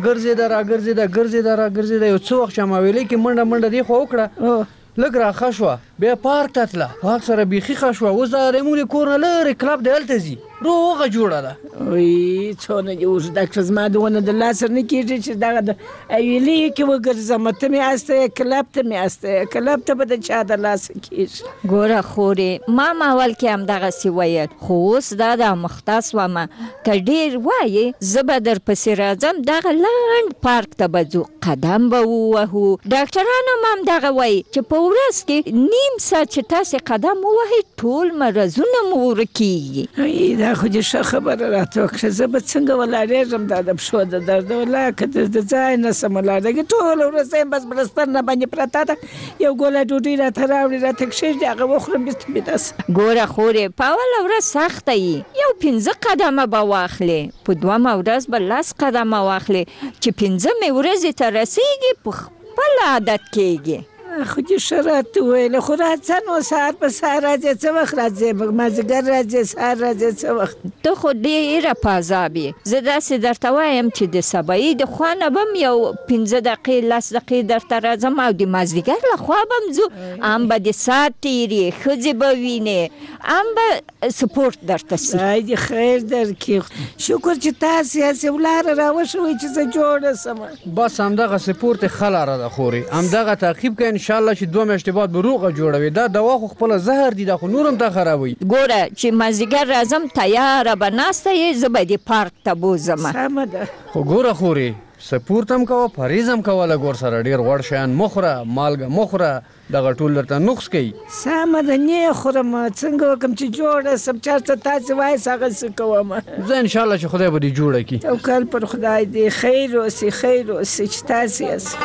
ګرځېده یو څه وخت چې ماویلې کې منډه دی خو وکړه لږ راښه شوه بیا پارک ته تله پارک سره بیخي ښه شوه اوس د زموږ د کور نه لرې کلب دی هلته ځي روغه جوړه ده. وایي څونه دې اوس ډاکټر زما دونه د لاسه نه کېږي چې دغه د اویلې کې وګرځم ته مې استه یې کلب ته مې استه یې کلب ته به د چا د لاسه کېږي. ګوره خورې ما اول کې همدغسې ویل خو اوس دا د مختص ومه که ډېر وایې زه به در پسې راځم دغه لنډ پارک ته به ځو قدم به ووهو ډاکټران هم همدغه وایي چې په ورځ کې نیم ساعت چې تاسې قدم ووهئ ټول مرضونه مو ورکېږي. دا خو دې ښه خبره راته وکړه زه به څنګه ولاړېږم دا د پښو د درد ولا که د ځای نه سم ولاړېږي ټوله ورځ یم بس بړستن نه باندې پرته ده یو ګوله ډوډۍ راته راوړي راته کښېږدي هغه وخورم بېرته مې داسې. ګوره خورې په اوله ورځ سخته یي یو 15 قدمه به واخلې په دومه ورځ به 10 قدمه واخلې چې 15مې ورځې ته رسېږي په خپل عادت کېږي. خو دې ښه راته وویله خو راځه نو سهار په سهار راځې څه وخت راځې مازدیګر راځې سهار راځې څه وخت ته خو ډېره په عذاب یې زه داسې درته وایم چې د سبایي د خوا نه به م یو 15 دقیقې 10 دقیقې درته راځم او د مازدیګر له خوا به م ځو هم به د ساعت تېرې ښځې به وینې هم به سپورټ درته سي. خدای دې خیر درکړي شکر چې تاسې هسې ولاره راوښوئ چې زه جوړه سمه. بس همدغه سپورټ یې ښه لاره ده خورې همدغه تعقیب کړئ انشاءالله چې 2 میاشتې بعد به روغه جوړوي دا دوا خو خپله زهر دي دا خو نور هم تا خرابوي. ګوره چې مازدیګر راځم تیاره به ناسته یې زه به دې پارک ته بوځم. سمه ده خو ګوره خورې سپورټ هم کوه پرهیز هم کوه لږ ورسره ډېر غوړ شیان مه خوره مالګه مه خوره دغه ټول درته نقص کوي. سمه ده نه خورم څنګه وکړم چې جوړه سم چېرته تاسې وایاست هغسې کوم زه انشاءالله چې خدای به دې جوړه کړي. توکل پر خدای دی خیر اوسې چې تاسې یاست.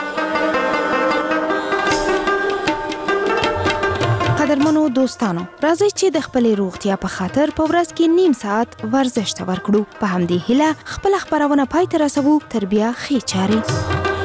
قدرمنو دوستانو راځئ چې د خپلې روغتیا په خاطر په ورځ کې نیم ساعت ورزش ته ورکړو په همدې هیله خپله خپرونه پای ته رسوو تر بیا ښې چارې.